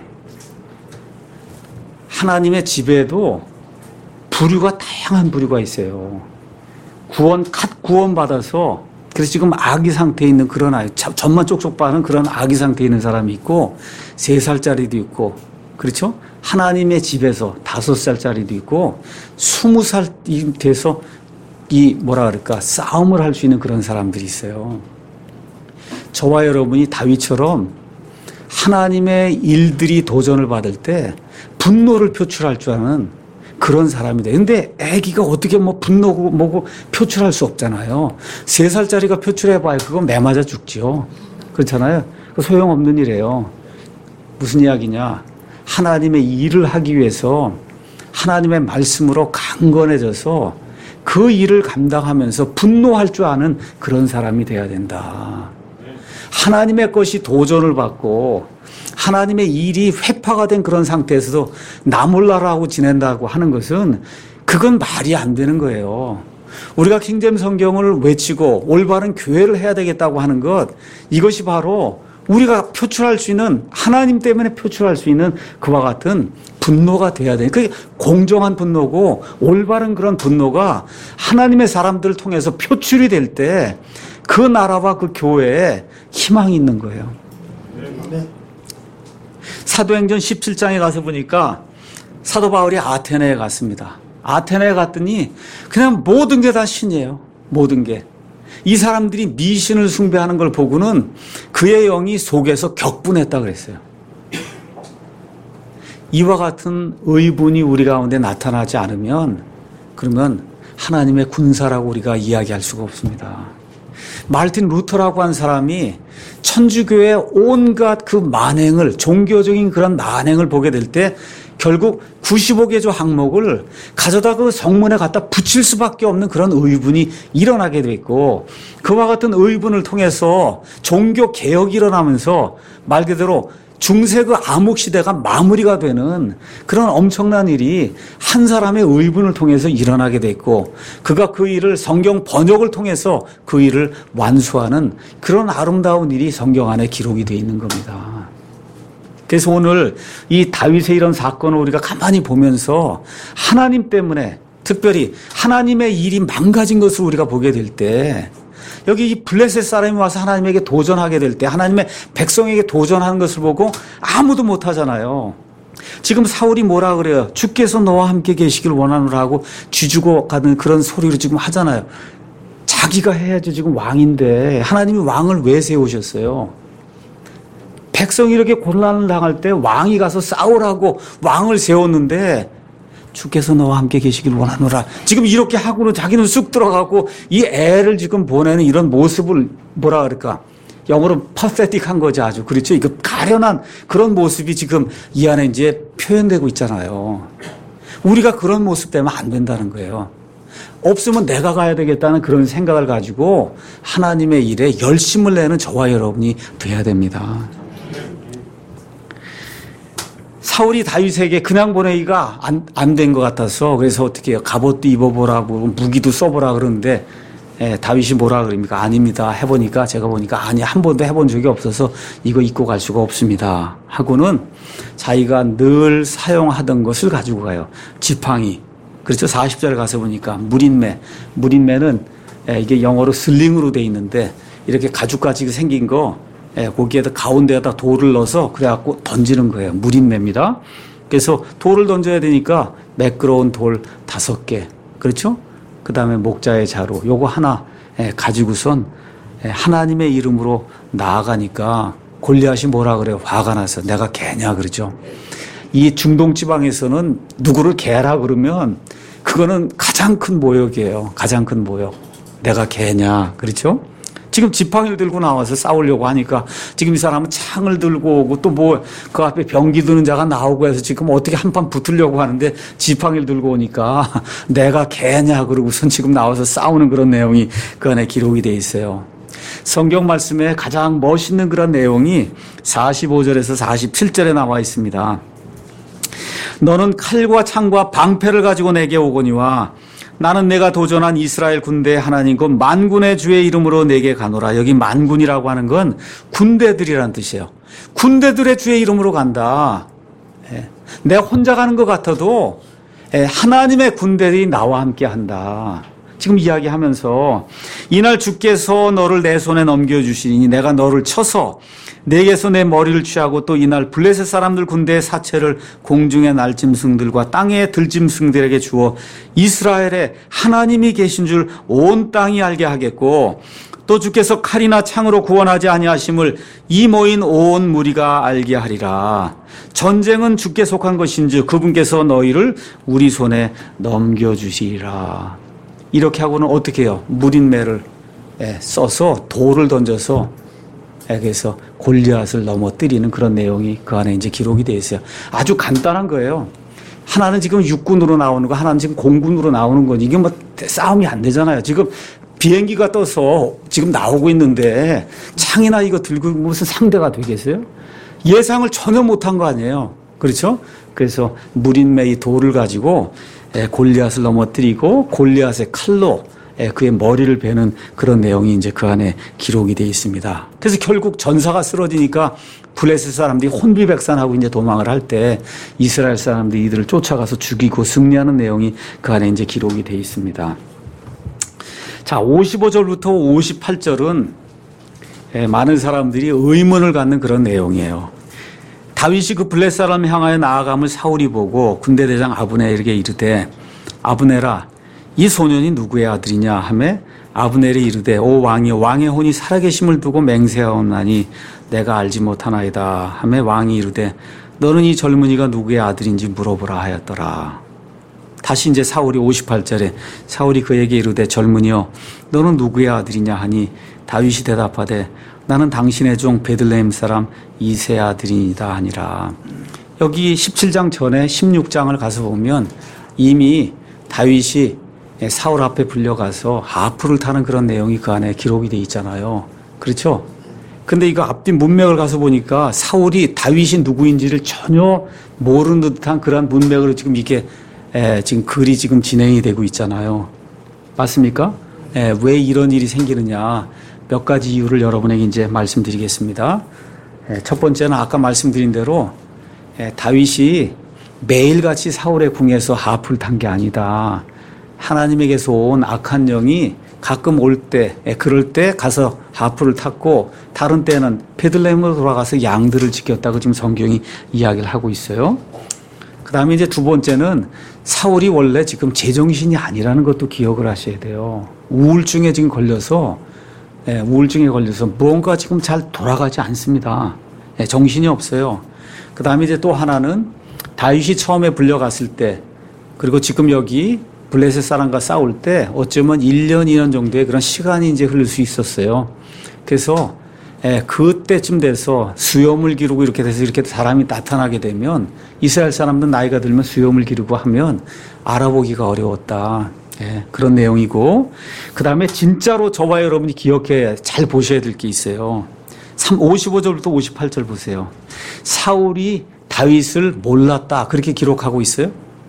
하나님의 집에도 부류가 다양한 부류가 있어요. 구원, 갓 구원받아서 그래서 지금 아기 상태에 있는 그런 아이, 전만 쪽쪽 빠는 그런 아기 상태에 있는 사람이 있고 세 살짜리도 있고 그렇죠? 하나님의 집에서 다섯 살짜리도 있고 스무 살이 돼서 이 뭐라 그럴까 싸움을 할 수 있는 그런 사람들이 있어요. 저와 여러분이 다윗처럼 하나님의 일들이 도전을 받을 때 분노를 표출할 줄 아는 그런 사람이 돼. 근데 애기가 어떻게 뭐 분노고 뭐고 표출할 수 없잖아요. 세 살짜리가 표출해봐야 그건 매 맞아 죽지요. 그렇잖아요. 소용없는 일이에요. 무슨 이야기냐. 하나님의 일을 하기 위해서 하나님의 말씀으로 강건해져서 그 일을 감당하면서 분노할 줄 아는 그런 사람이 돼야 된다. 하나님의 것이 도전을 받고 하나님의 일이 회파가 된 그런 상태에서도 나 몰라라 하고 지낸다고 하는 것은 그건 말이 안 되는 거예요. 우리가 킹제임 성경을 외치고 올바른 교회를 해야 되겠다고 하는 것, 이것이 바로 우리가 표출할 수 있는, 하나님 때문에 표출할 수 있는 그와 같은 분노가 돼야 돼요. 그게 공정한 분노고 올바른 그런 분노가 하나님의 사람들을 통해서 표출이 될 때 그 나라와 그 교회에 희망이 있는 거예요. 네. 사도행전 십칠 장에 가서 보니까 사도 바울이 아테네에 갔습니다. 아테네에 갔더니 그냥 모든 게 다 신이에요. 모든 게. 이 사람들이 미신을 숭배하는 걸 보고는 그의 영이 속에서 격분했다 그랬어요. 이와 같은 의분이 우리 가운데 나타나지 않으면 그러면 하나님의 군사라고 우리가 이야기할 수가 없습니다. 마르틴 루터라고 한 사람이 천주교의 온갖 그 만행을, 종교적인 그런 만행을 보게 될 때 결국 구십오 개조 항목을 가져다 그 성문에 갖다 붙일 수밖에 없는 그런 의분이 일어나게 돼 있고, 그와 같은 의분을 통해서 종교 개혁이 일어나면서 말 그대로 중세 그 암흑 시대가 마무리가 되는 그런 엄청난 일이 한 사람의 의분을 통해서 일어나게 돼 있고, 그가 그 일을 성경 번역을 통해서 그 일을 완수하는 그런 아름다운 일이 성경 안에 기록이 돼 있는 겁니다. 그래서 오늘 이 다윗의 이런 사건을 우리가 가만히 보면서 하나님 때문에, 특별히 하나님의 일이 망가진 것을 우리가 보게 될 때, 여기 이 블레셋 사람이 와서 하나님에게 도전하게 될 때, 하나님의 백성에게 도전하는 것을 보고 아무도 못하잖아요. 지금 사울이 뭐라 그래요? 주께서 너와 함께 계시길 원하노라 하고 쥐주고 가는 그런 소리로 지금 하잖아요. 자기가 해야지 지금 왕인데 하나님이 왕을 왜 세우셨어요? 백성이 이렇게 곤란을 당할 때 왕이 가서 싸우라고 왕을 세웠는데 주께서 너와 함께 계시길 원하노라. 지금 이렇게 하고는 자기는 쑥 들어가고 이 애를 지금 보내는 이런 모습을 뭐라 그럴까? 영어로 pathetic한 거지 아주. 그렇죠? 이거 가련한 그런 모습이 지금 이 안에 이제 표현되고 있잖아요. 우리가 그런 모습 되면 안 된다는 거예요. 없으면 내가 가야 되겠다는 그런 생각을 가지고 하나님의 일에 열심을 내는 저와 여러분이 돼야 됩니다. 사울이 다윗에게 그냥 보내기가 안, 안 된 것 같아서 그래서 어떻게 해요? 갑옷도 입어보라고 무기도 써보라 그러는데 예, 다윗이 뭐라 그럽니까? 아닙니다. 해보니까 제가 보니까 아니 한 번도 해본 적이 없어서 이거 입고 갈 수가 없습니다. 하고는 자기가 늘 사용하던 것을 가지고 가요. 지팡이. 그렇죠. 사십 절에 가서 보니까 무린매. 무린매는 예, 이게 영어로 슬링으로 돼 있는데 이렇게 가죽같이 생긴 거 예, 거기에다 가운데에다 돌을 넣어서 그래갖고 던지는 거예요. 무린매입니다. 그래서 돌을 던져야 되니까 매끄러운 돌 다섯 개. 그렇죠? 그 다음에 목자의 자루. 요거 하나 예, 가지고선 예, 하나님의 이름으로 나아가니까 골리앗이 뭐라 그래요? 화가 나서 내가 개냐 그러죠. 이 중동 지방에서는 누구를 개라 그러면 그거는 가장 큰 모욕이에요. 가장 큰 모욕. 내가 개냐. 그렇죠? 지금 지팡이를 들고 나와서 싸우려고 하니까 지금 이 사람은 창을 들고 오고 또 뭐 그 앞에 병기 드는 자가 나오고 해서 지금 어떻게 한판 붙으려고 하는데 지팡이를 들고 오니까 내가 개냐 그러고선 지금 나와서 싸우는 그런 내용이 그 안에 기록이 돼 있어요. 성경 말씀에 가장 멋있는 그런 내용이 사십오 절에서 사십칠 절에 나와 있습니다. 너는 칼과 창과 방패를 가지고 내게 오거니와 나는 내가 도전한 이스라엘 군대의 하나님 곧 만군의 주의 이름으로 내게 가노라. 여기 만군이라고 하는 건 군대들이란 뜻이에요. 군대들의 주의 이름으로 간다. 예. 내가 혼자 가는 것 같아도 예, 하나님의 군대들이 나와 함께 한다. 지금 이야기하면서 이날 주께서 너를 내 손에 넘겨주시니 내가 너를 쳐서 내게서 내 머리를 취하고 또 이날 블레셋 사람들 군대의 사체를 공중의 날짐승들과 땅의 들짐승들에게 주어 이스라엘에 하나님이 계신 줄 온 땅이 알게 하겠고 또 주께서 칼이나 창으로 구원하지 아니하심을 이 모인 온 무리가 알게 하리라. 전쟁은 주께 속한 것인즉 그분께서 너희를 우리 손에 넘겨주시리라. 이렇게 하고는 어떻게 해요? 무린매를 써서 돌을 던져서 그래서 골리앗을 넘어뜨리는 그런 내용이 그 안에 이제 기록이 되어 있어요. 아주 간단한 거예요. 하나는 지금 육군으로 나오는 거, 하나는 지금 공군으로 나오는 거. 이게 뭐 싸움이 안 되잖아요. 지금 비행기가 떠서 지금 나오고 있는데 창이나 이거 들고 무슨 상대가 되겠어요? 예상을 전혀 못한 거 아니에요. 그렇죠? 그래서 무린매의 돌을 가지고 골리앗을 넘어뜨리고 골리앗의 칼로 그의 머리를 베는 그런 내용이 이제 그 안에 기록이 되어 있습니다. 그래서 결국 전사가 쓰러지니까 블레셋 사람들이 혼비백산하고 이제 도망을 할 때 이스라엘 사람들이 이들을 쫓아가서 죽이고 승리하는 내용이 그 안에 이제 기록이 되어 있습니다. 자, 오십오 절부터 오십팔 절은 많은 사람들이 의문을 갖는 그런 내용이에요. 다윗이 그 블레셋 사람 향하여 나아감을 사울이 보고 군대 대장 아브넬에게 이르되 아브넬아 이 소년이 누구의 아들이냐 하매 아브넬이 이르되 오 왕이여 왕의 혼이 살아계심을 두고 맹세하옵나니 내가 알지 못하나이다 하매 왕이 이르되 너는 이 젊은이가 누구의 아들인지 물어보라 하였더라. 다시 이제 사울이 오십팔 절에 사울이 그에게 이르되 젊은이여 너는 누구의 아들이냐 하니 다윗이 대답하되 나는 당신의 종 베들레헴 사람 이새의 아들이니이다 하니라. 여기 십칠 장 전에 십육 장을 가서 보면 이미 다윗이 사울 앞에 불려가서 하프를 타는 그런 내용이 그 안에 기록이 돼 있잖아요. 그렇죠? 근데 이거 앞뒤 문맥을 가서 보니까 사울이 다윗이 누구인지를 전혀 모르는 듯한 그런 문맥으로 지금 이게 에, 지금 글이 지금 진행이 되고 있잖아요. 맞습니까? 에, 왜 이런 일이 생기느냐 몇 가지 이유를 여러분에게 이제 말씀드리겠습니다. 에, 첫 번째는 아까 말씀드린 대로 에, 다윗이 매일같이 사울의 궁에서 하프를 탄 게 아니다. 하나님에게서 온 악한 영이 가끔 올 때, 그럴 때 가서 하프를 탔고 다른 때는 베들레헴으로 돌아가서 양들을 지켰다고 지금 성경이 이야기를 하고 있어요. 그 다음에 이제 두 번째는 사울이 원래 지금 제정신이 아니라는 것도 기억을 하셔야 돼요. 우울증에 지금 걸려서, 예, 우울증에 걸려서 무언가 지금 잘 돌아가지 않습니다. 예, 정신이 없어요. 그 다음에 이제 또 하나는 다윗이 처음에 불려갔을 때, 그리고 지금 여기 블레셋 사람과 싸울 때 어쩌면 일 년, 이 년 정도의 그런 시간이 이제 흐를 수 있었어요. 그래서 예, 그때쯤 돼서 수염을 기르고 이렇게 돼서 이렇게 사람이 나타나게 되면 이스라엘 사람들 나이가 들면 수염을 기르고 하면 알아보기가 어려웠다. 예, 그런 내용이고 그 다음에 진짜로 저와 여러분이 기억해 잘 보셔야 될 게 있어요. 오십오 절부터 오십팔 절 보세요. 사울이 다윗을 몰랐다. 그렇게 기록하고 있어요.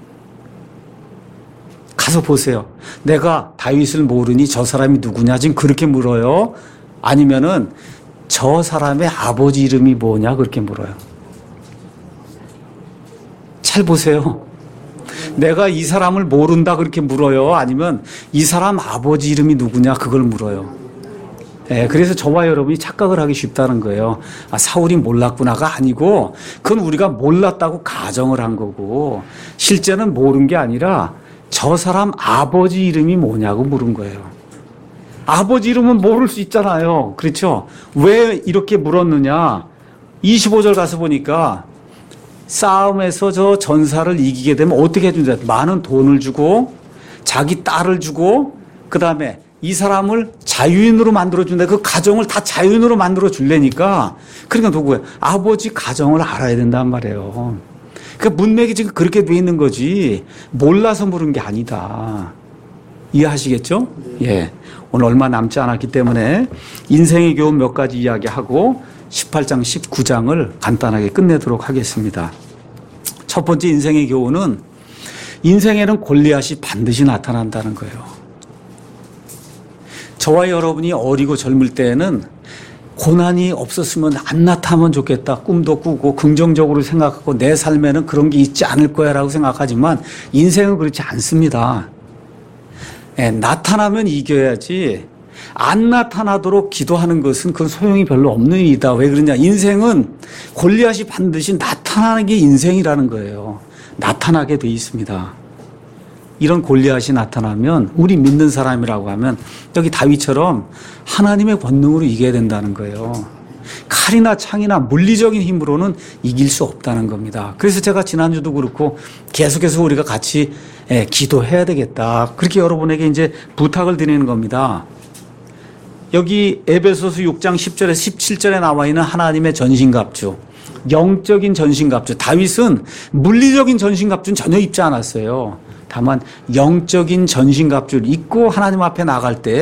가서 보세요. 내가 다윗을 모르니 저 사람이 누구냐 지금 그렇게 물어요. 아니면은 저 사람의 아버지 이름이 뭐냐 그렇게 물어요. 잘 보세요. 내가 이 사람을 모른다 그렇게 물어요. 아니면 이 사람 아버지 이름이 누구냐 그걸 물어요. 네, 그래서 저와 여러분이 착각을 하기 쉽다는 거예요. 아, 사울이 몰랐구나가 아니고 그건 우리가 몰랐다고 가정을 한 거고 실제는 모른 게 아니라 저 사람 아버지 이름이 뭐냐고 물은 거예요. 아버지 이름은 모를 수 있잖아요. 그렇죠? 왜 이렇게 물었느냐? 이십오 절 가서 보니까 싸움에서 저 전사를 이기게 되면 어떻게 해준다? 많은 돈을 주고 자기 딸을 주고 그 다음에 이 사람을 자유인으로 만들어준다. 그 가정을 다 자유인으로 만들어 줄래니까 그러니까 누구예요? 아버지 가정을 알아야 된단 말이에요. 그러니까 문맥이 지금 그렇게 돼 있는 거지 몰라서 물은 게 아니다. 이해하시겠죠? 예. 오늘 얼마 남지 않았기 때문에 인생의 교훈 몇 가지 이야기하고 십팔 장, 십구 장을 간단하게 끝내도록 하겠습니다. 첫 번째 인생의 교훈은 인생에는 골리앗이 반드시 나타난다는 거예요. 저와 여러분이 어리고 젊을 때에는 고난이 없었으면 안 나타나면 좋겠다. 꿈도 꾸고 긍정적으로 생각하고 내 삶에는 그런 게 있지 않을 거야 라고 생각하지만 인생은 그렇지 않습니다. 예, 나타나면 이겨야지 안 나타나도록 기도하는 것은 그건 소용이 별로 없는 일이다. 왜 그러냐? 인생은 골리앗이 반드시 나타나는 게 인생이라는 거예요. 나타나게 돼 있습니다. 이런 골리앗이 나타나면 우리 믿는 사람이라고 하면 여기 다윗처럼 하나님의 권능으로 이겨야 된다는 거예요. 칼이나 창이나 물리적인 힘으로는 이길 수 없다는 겁니다. 그래서 제가 지난주도 그렇고 계속해서 우리가 같이 예, 기도해야 되겠다. 그렇게 여러분에게 이제 부탁을 드리는 겁니다. 여기 에베소서 육 장 십 절에서 십칠 절에 나와 있는 하나님의 전신갑주, 영적인 전신갑주. 다윗은 물리적인 전신갑주는 전혀 입지 않았어요. 다만 영적인 전신갑주를 입고 하나님 앞에 나갈 때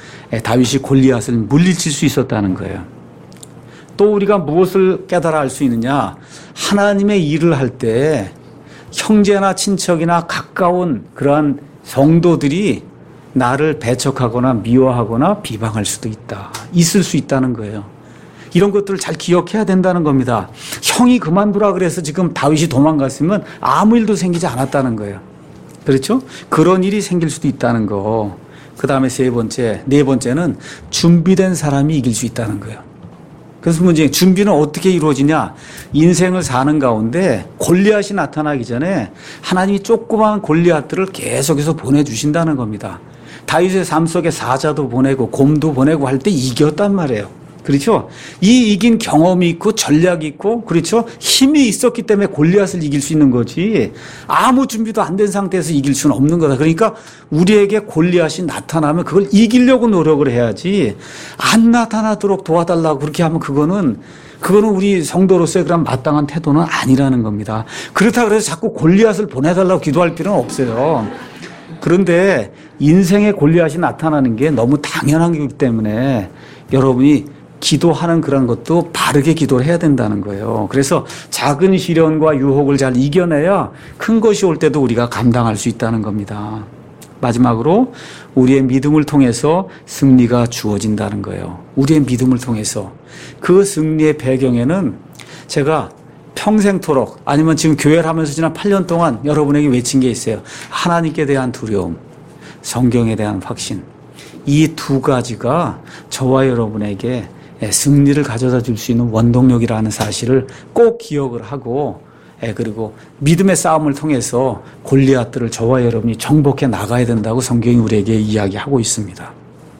다윗이 골리앗을 물리칠 수 있었다는 거예요. 또 우리가 무엇을 깨달아 알 수 있느냐? 하나님의 일을 할 때 형제나 친척이나 가까운 그러한 성도들이 나를 배척하거나 미워하거나 비방할 수도 있다. 있을 수 있다는 거예요. 이런 것들을 잘 기억해야 된다는 겁니다. 형이 그만두라 그래서 지금 다윗이 도망갔으면 아무 일도 생기지 않았다는 거예요. 그렇죠? 그런 일이 생길 수도 있다는 거. 그 다음에 세 번째, 네 번째는 준비된 사람이 이길 수 있다는 거예요. 그래서 문제, 준비는 어떻게 이루어지냐? 인생을 사는 가운데 골리앗이 나타나기 전에 하나님이 조그마한 골리앗들을 계속해서 보내주신다는 겁니다. 다윗의 삶 속에 사자도 보내고 곰도 보내고 할 때 이겼단 말이에요. 그렇죠? 이 이긴 경험이 있고 전략이 있고, 그렇죠? 힘이 있었기 때문에 골리앗을 이길 수 있는 거지, 아무 준비도 안 된 상태에서 이길 수는 없는 거다. 그러니까 우리에게 골리앗이 나타나면 그걸 이기려고 노력을 해야지, 안 나타나도록 도와달라고 그렇게 하면 그거는 그거는 우리 성도로서의 그런 마땅한 태도는 아니라는 겁니다. 그렇다고 해서 자꾸 골리앗을 보내달라고 기도할 필요는 없어요. 그런데 인생의 골리앗이 나타나는 게 너무 당연한 거기 때문에 여러분이 기도하는 그런 것도 바르게 기도를 해야 된다는 거예요. 그래서 작은 시련과 유혹을 잘 이겨내야 큰 것이 올 때도 우리가 감당할 수 있다는 겁니다. 마지막으로 우리의 믿음을 통해서 승리가 주어진다는 거예요. 우리의 믿음을 통해서. 그 승리의 배경에는 제가 평생토록, 아니면 지금 교회를 하면서 지난 팔 년 동안 여러분에게 외친 게 있어요. 하나님께 대한 두려움, 성경에 대한 확신. 이 두 가지가 저와 여러분에게 승리를 가져다 줄 수 있는 원동력이라는 사실을 꼭 기억을 하고, 그리고 믿음의 싸움을 통해서 골리앗들을 저와 여러분이 정복해 나가야 된다고 성경이 우리에게 이야기하고 있습니다.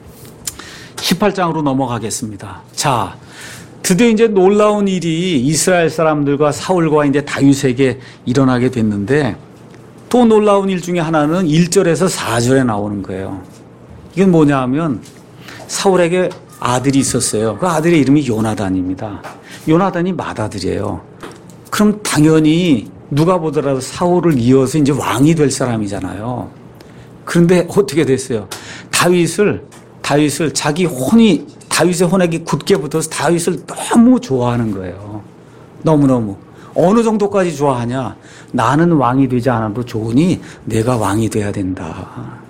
십팔 장으로 넘어가겠습니다. 자, 드디어 이제 놀라운 일이 이스라엘 사람들과 사울과 이제 다윗에게 일어나게 됐는데, 또 놀라운 일 중에 하나는 일 절에서 사 절에 나오는 거예요. 이건 뭐냐 하면 사울에게 아들이 있었어요. 그 아들의 이름이 요나단입니다. 요나단이 맏아들이에요. 그럼 당연히 누가 보더라도 사울을 이어서 이제 왕이 될 사람이잖아요. 그런데 어떻게 됐어요? 다윗을 다윗을 자기 혼이 다윗의 혼에 굳게 붙어서 다윗을 너무 좋아하는 거예요. 너무너무. 어느 정도까지 좋아하냐? 나는 왕이 되지 않아도 좋으니 내가 왕이 돼야 된다.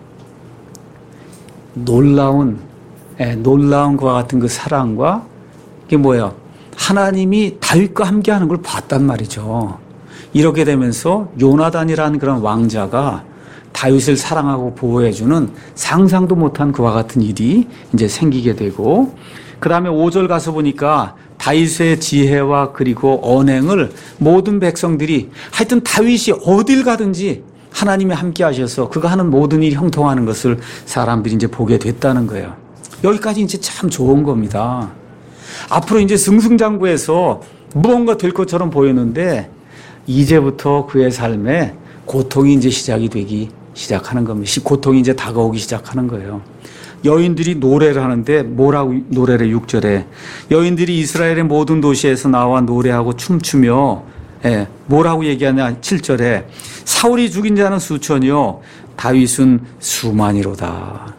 놀라운, 예, 놀라운 것과 같은 그 사랑과, 이게 뭐예요? 하나님이 다윗과 함께 하는 걸 봤단 말이죠. 이렇게 되면서 요나단이라는 그런 왕자가 다윗을 사랑하고 보호해주는 상상도 못한 그와 같은 일이 이제 생기게 되고, 그 다음에 오 절 가서 보니까 다윗의 지혜와 그리고 언행을 모든 백성들이, 하여튼 다윗이 어딜 가든지 하나님이 함께 하셔서 그가 하는 모든 일이 형통하는 것을 사람들이 이제 보게 됐다는 거예요. 여기까지 이제 참 좋은 겁니다. 앞으로 이제 승승장구해서 무언가 될 것처럼 보였는데, 이제부터 그의 삶에 고통이 이제 시작이 되기 시작하는 겁니다. 고통이 이제 다가오기 시작하는 거예요. 여인들이 노래를 하는데 뭐라고 노래를 육 절에 여인들이 이스라엘의 모든 도시에서 나와 노래하고 춤추며, 예, 뭐라고 얘기하냐 칠 절에 사울이 죽인 자는 수천이요 다윗은 수만이로다.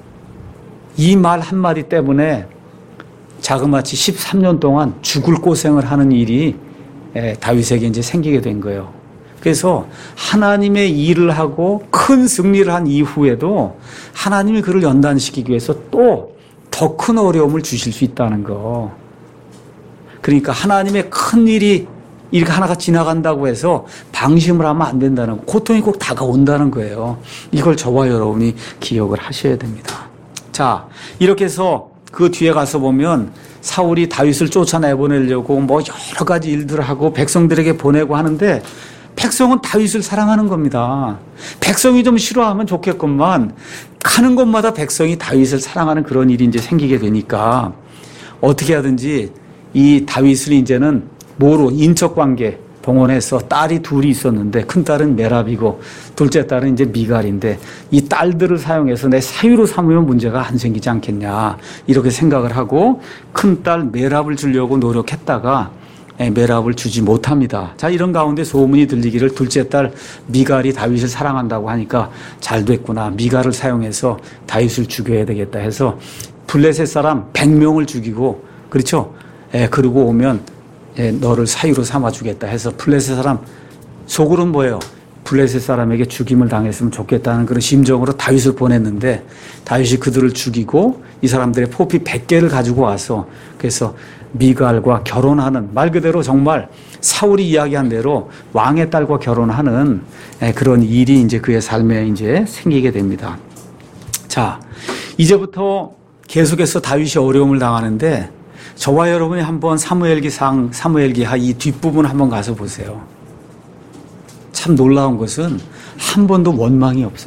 이 말 한마디 때문에 자그마치 십삼 년 동안 죽을 고생을 하는 일이, 예, 다윗에게 이제 생기게 된 거예요. 그래서 하나님의 일을 하고 큰 승리를 한 이후에도 하나님이 그를 연단시키기 위해서 또 더 큰 어려움을 주실 수 있다는 거. 그러니까 하나님의 큰 일이 이렇게 하나가 지나간다고 해서 방심을 하면 안 된다는 거. 고통이 꼭 다가온다는 거예요. 이걸 저와 여러분이 기억을 하셔야 됩니다. 자, 이렇게 해서 그 뒤에 가서 보면 사울이 다윗을 쫓아내보내려고 뭐 여러 가지 일들을 하고 백성들에게 보내고 하는데, 백성은 다윗을 사랑하는 겁니다. 백성이 좀 싫어하면 좋겠건만 가는 곳마다 백성이 다윗을 사랑하는 그런 일이 이제 생기게 되니까 어떻게 하든지 이 다윗을 이제는 뭐로 인척관계 동원해서 딸이 둘이 있었는데, 큰 딸은 메랍이고 둘째 딸은 이제 미갈인데, 이 딸들을 사용해서 내 사위로 삼으면 문제가 안 생기지 않겠냐 이렇게 생각을 하고 큰 딸 메랍을 주려고 노력했다가 메랍을 주지 못합니다. 자, 이런 가운데 소문이 들리기를 둘째 딸 미갈이 다윗을 사랑한다고 하니까 잘 됐구나. 미갈을 사용해서 다윗을 죽여야 되겠다 해서 블레셋 사람 백 명을 죽이고, 그렇죠? 예, 그러고 오면 예, 너를 사유로 삼아주겠다 해서 블레셋 사람 속으로는 뭐예요? 블레셋 사람에게 죽임을 당했으면 좋겠다는 그런 심정으로 다윗을 보냈는데 다윗이 그들을 죽이고 이 사람들의 포피 백 개를 가지고 와서 그래서 미갈과 결혼하는, 말 그대로 정말 사울이 이야기한 대로 왕의 딸과 결혼하는 그런 일이 이제 그의 삶에 이제 생기게 됩니다. 자, 이제부터 계속해서 다윗이 어려움을 당하는데 저와 여러분이 한번 사무엘기상, 사무엘기하 이 뒷부분 한번 가서 보세요. 참 놀라운 것은 한 번도 원망이 없어요.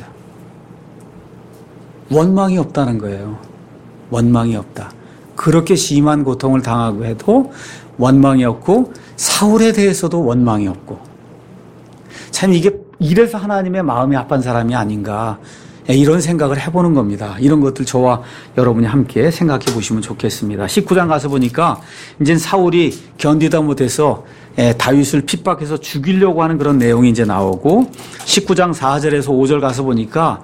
원망이 없다는 거예요. 원망이 없다. 그렇게 심한 고통을 당하고 해도 원망이 없고 사울에 대해서도 원망이 없고, 참 이게 이래서 하나님의 마음이 아픈 사람이 아닌가 이런 생각을 해보는 겁니다. 이런 것들 저와 여러분이 함께 생각해 보시면 좋겠습니다. 십구 장 가서 보니까 이제 사울이 견디다 못해서 다윗을 핍박해서 죽이려고 하는 그런 내용이 이제 나오고, 십구 장 사 절에서 오 절 가서 보니까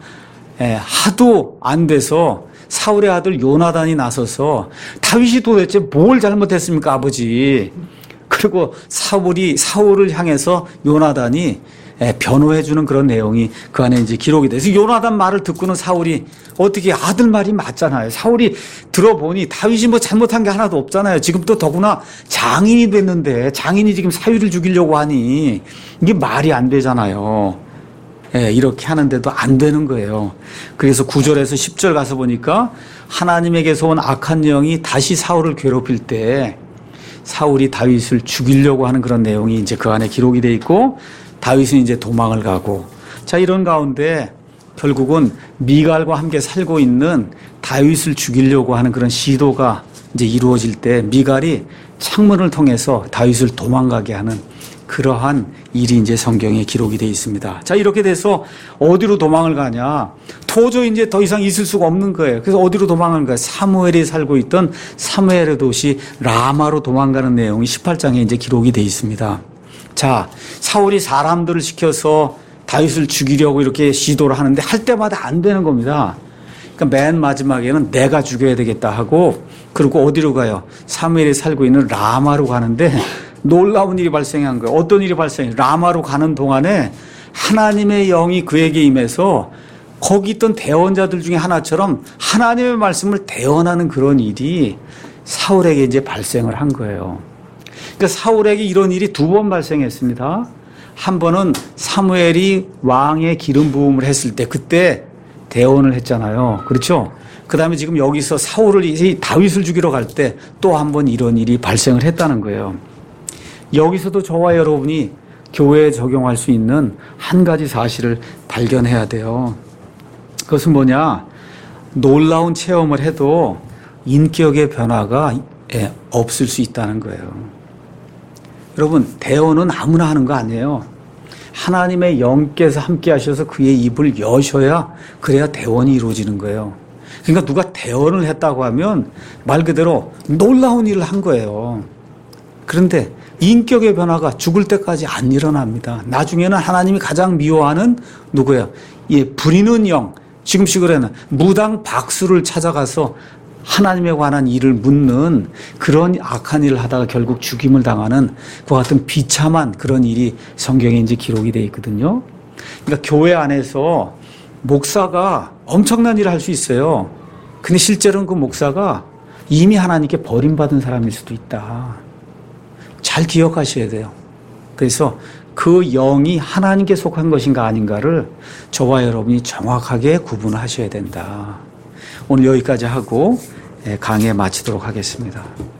하도 안 돼서 사울의 아들 요나단이 나서서 다윗이 도대체 뭘 잘못했습니까, 아버지? 그리고 사울이 사울을 향해서 요나단이 변호해주는 그런 내용이 그 안에 이제 기록이 돼서 요나단 말을 듣고는 사울이 어떻게, 아들 말이 맞잖아요. 사울이 들어보니 다윗이 뭐 잘못한 게 하나도 없잖아요. 지금 또 더구나 장인이 됐는데 장인이 지금 사위를 죽이려고 하니 이게 말이 안 되잖아요. 예, 이렇게 하는데도 안 되는 거예요. 그래서 구 절에서 십 절 가서 보니까 하나님에게서 온 악한 영이 다시 사울을 괴롭힐 때 사울이 다윗을 죽이려고 하는 그런 내용이 이제 그 안에 기록이 돼 있고, 다윗은 이제 도망을 가고, 자, 이런 가운데 결국은 미갈과 함께 살고 있는 다윗을 죽이려고 하는 그런 시도가 이제 이루어질 때 미갈이 창문을 통해서 다윗을 도망가게 하는 그러한 일이 이제 성경에 기록이 되어 있습니다. 자, 이렇게 돼서 어디로 도망을 가냐? 도저히 이제 더 이상 있을 수가 없는 거예요. 그래서 어디로 도망을 가요? 사무엘이 살고 있던 사무엘의 도시 라마로 도망가는 내용이 십팔 장에 이제 기록이 되어 있습니다. 자, 사울이 사람들을 시켜서 다윗을 죽이려고 이렇게 시도를 하는데 할 때마다 안 되는 겁니다. 그러니까 맨 마지막에는 내가 죽여야 되겠다 하고, 그리고 어디로 가요? 사무엘이 살고 있는 라마로 가는데 놀라운 일이 발생한 거예요. 어떤 일이 발생해요? 라마로 가는 동안에 하나님의 영이 그에게 임해서 거기 있던 대언자들 중에 하나처럼 하나님의 말씀을 대언하는 그런 일이 사울에게 이제 발생을 한 거예요. 그러니까 사울에게 이런 일이 두 번 발생했습니다. 한 번은 사무엘이 왕의 기름 부음을 했을 때 그때 대언을 했잖아요. 그렇죠? 그 다음에 지금 여기서 사울을, 다윗을 죽이러 갈 때 또 한 번 이런 일이 발생을 했다는 거예요. 여기서도 저와 여러분이 교회에 적용할 수 있는 한 가지 사실을 발견해야 돼요. 그것은 뭐냐? 놀라운 체험을 해도 인격의 변화가 없을 수 있다는 거예요. 여러분, 대언은 아무나 하는 거 아니에요. 하나님의 영께서 함께 하셔서 그의 입을 여셔야, 그래야 대언이 이루어지는 거예요. 그러니까 누가 대언을 했다고 하면 말 그대로 놀라운 일을 한 거예요. 그런데 인격의 변화가 죽을 때까지 안 일어납니다. 나중에는 하나님이 가장 미워하는 누구예요? 예, 부리는 영, 지금식으로는 무당 박수를 찾아가서 하나님에 관한 일을 묻는 그런 악한 일을 하다가 결국 죽임을 당하는 그와 같은 비참한 그런 일이 성경에 이제 기록이 되어 있거든요. 그러니까 교회 안에서 목사가 엄청난 일을 할 수 있어요. 근데 실제로는 그 목사가 이미 하나님께 버림받은 사람일 수도 있다. 잘 기억하셔야 돼요. 그래서 그 영이 하나님께 속한 것인가 아닌가를 저와 여러분이 정확하게 구분하셔야 된다. 오늘 여기까지 하고 강의 마치도록 하겠습니다.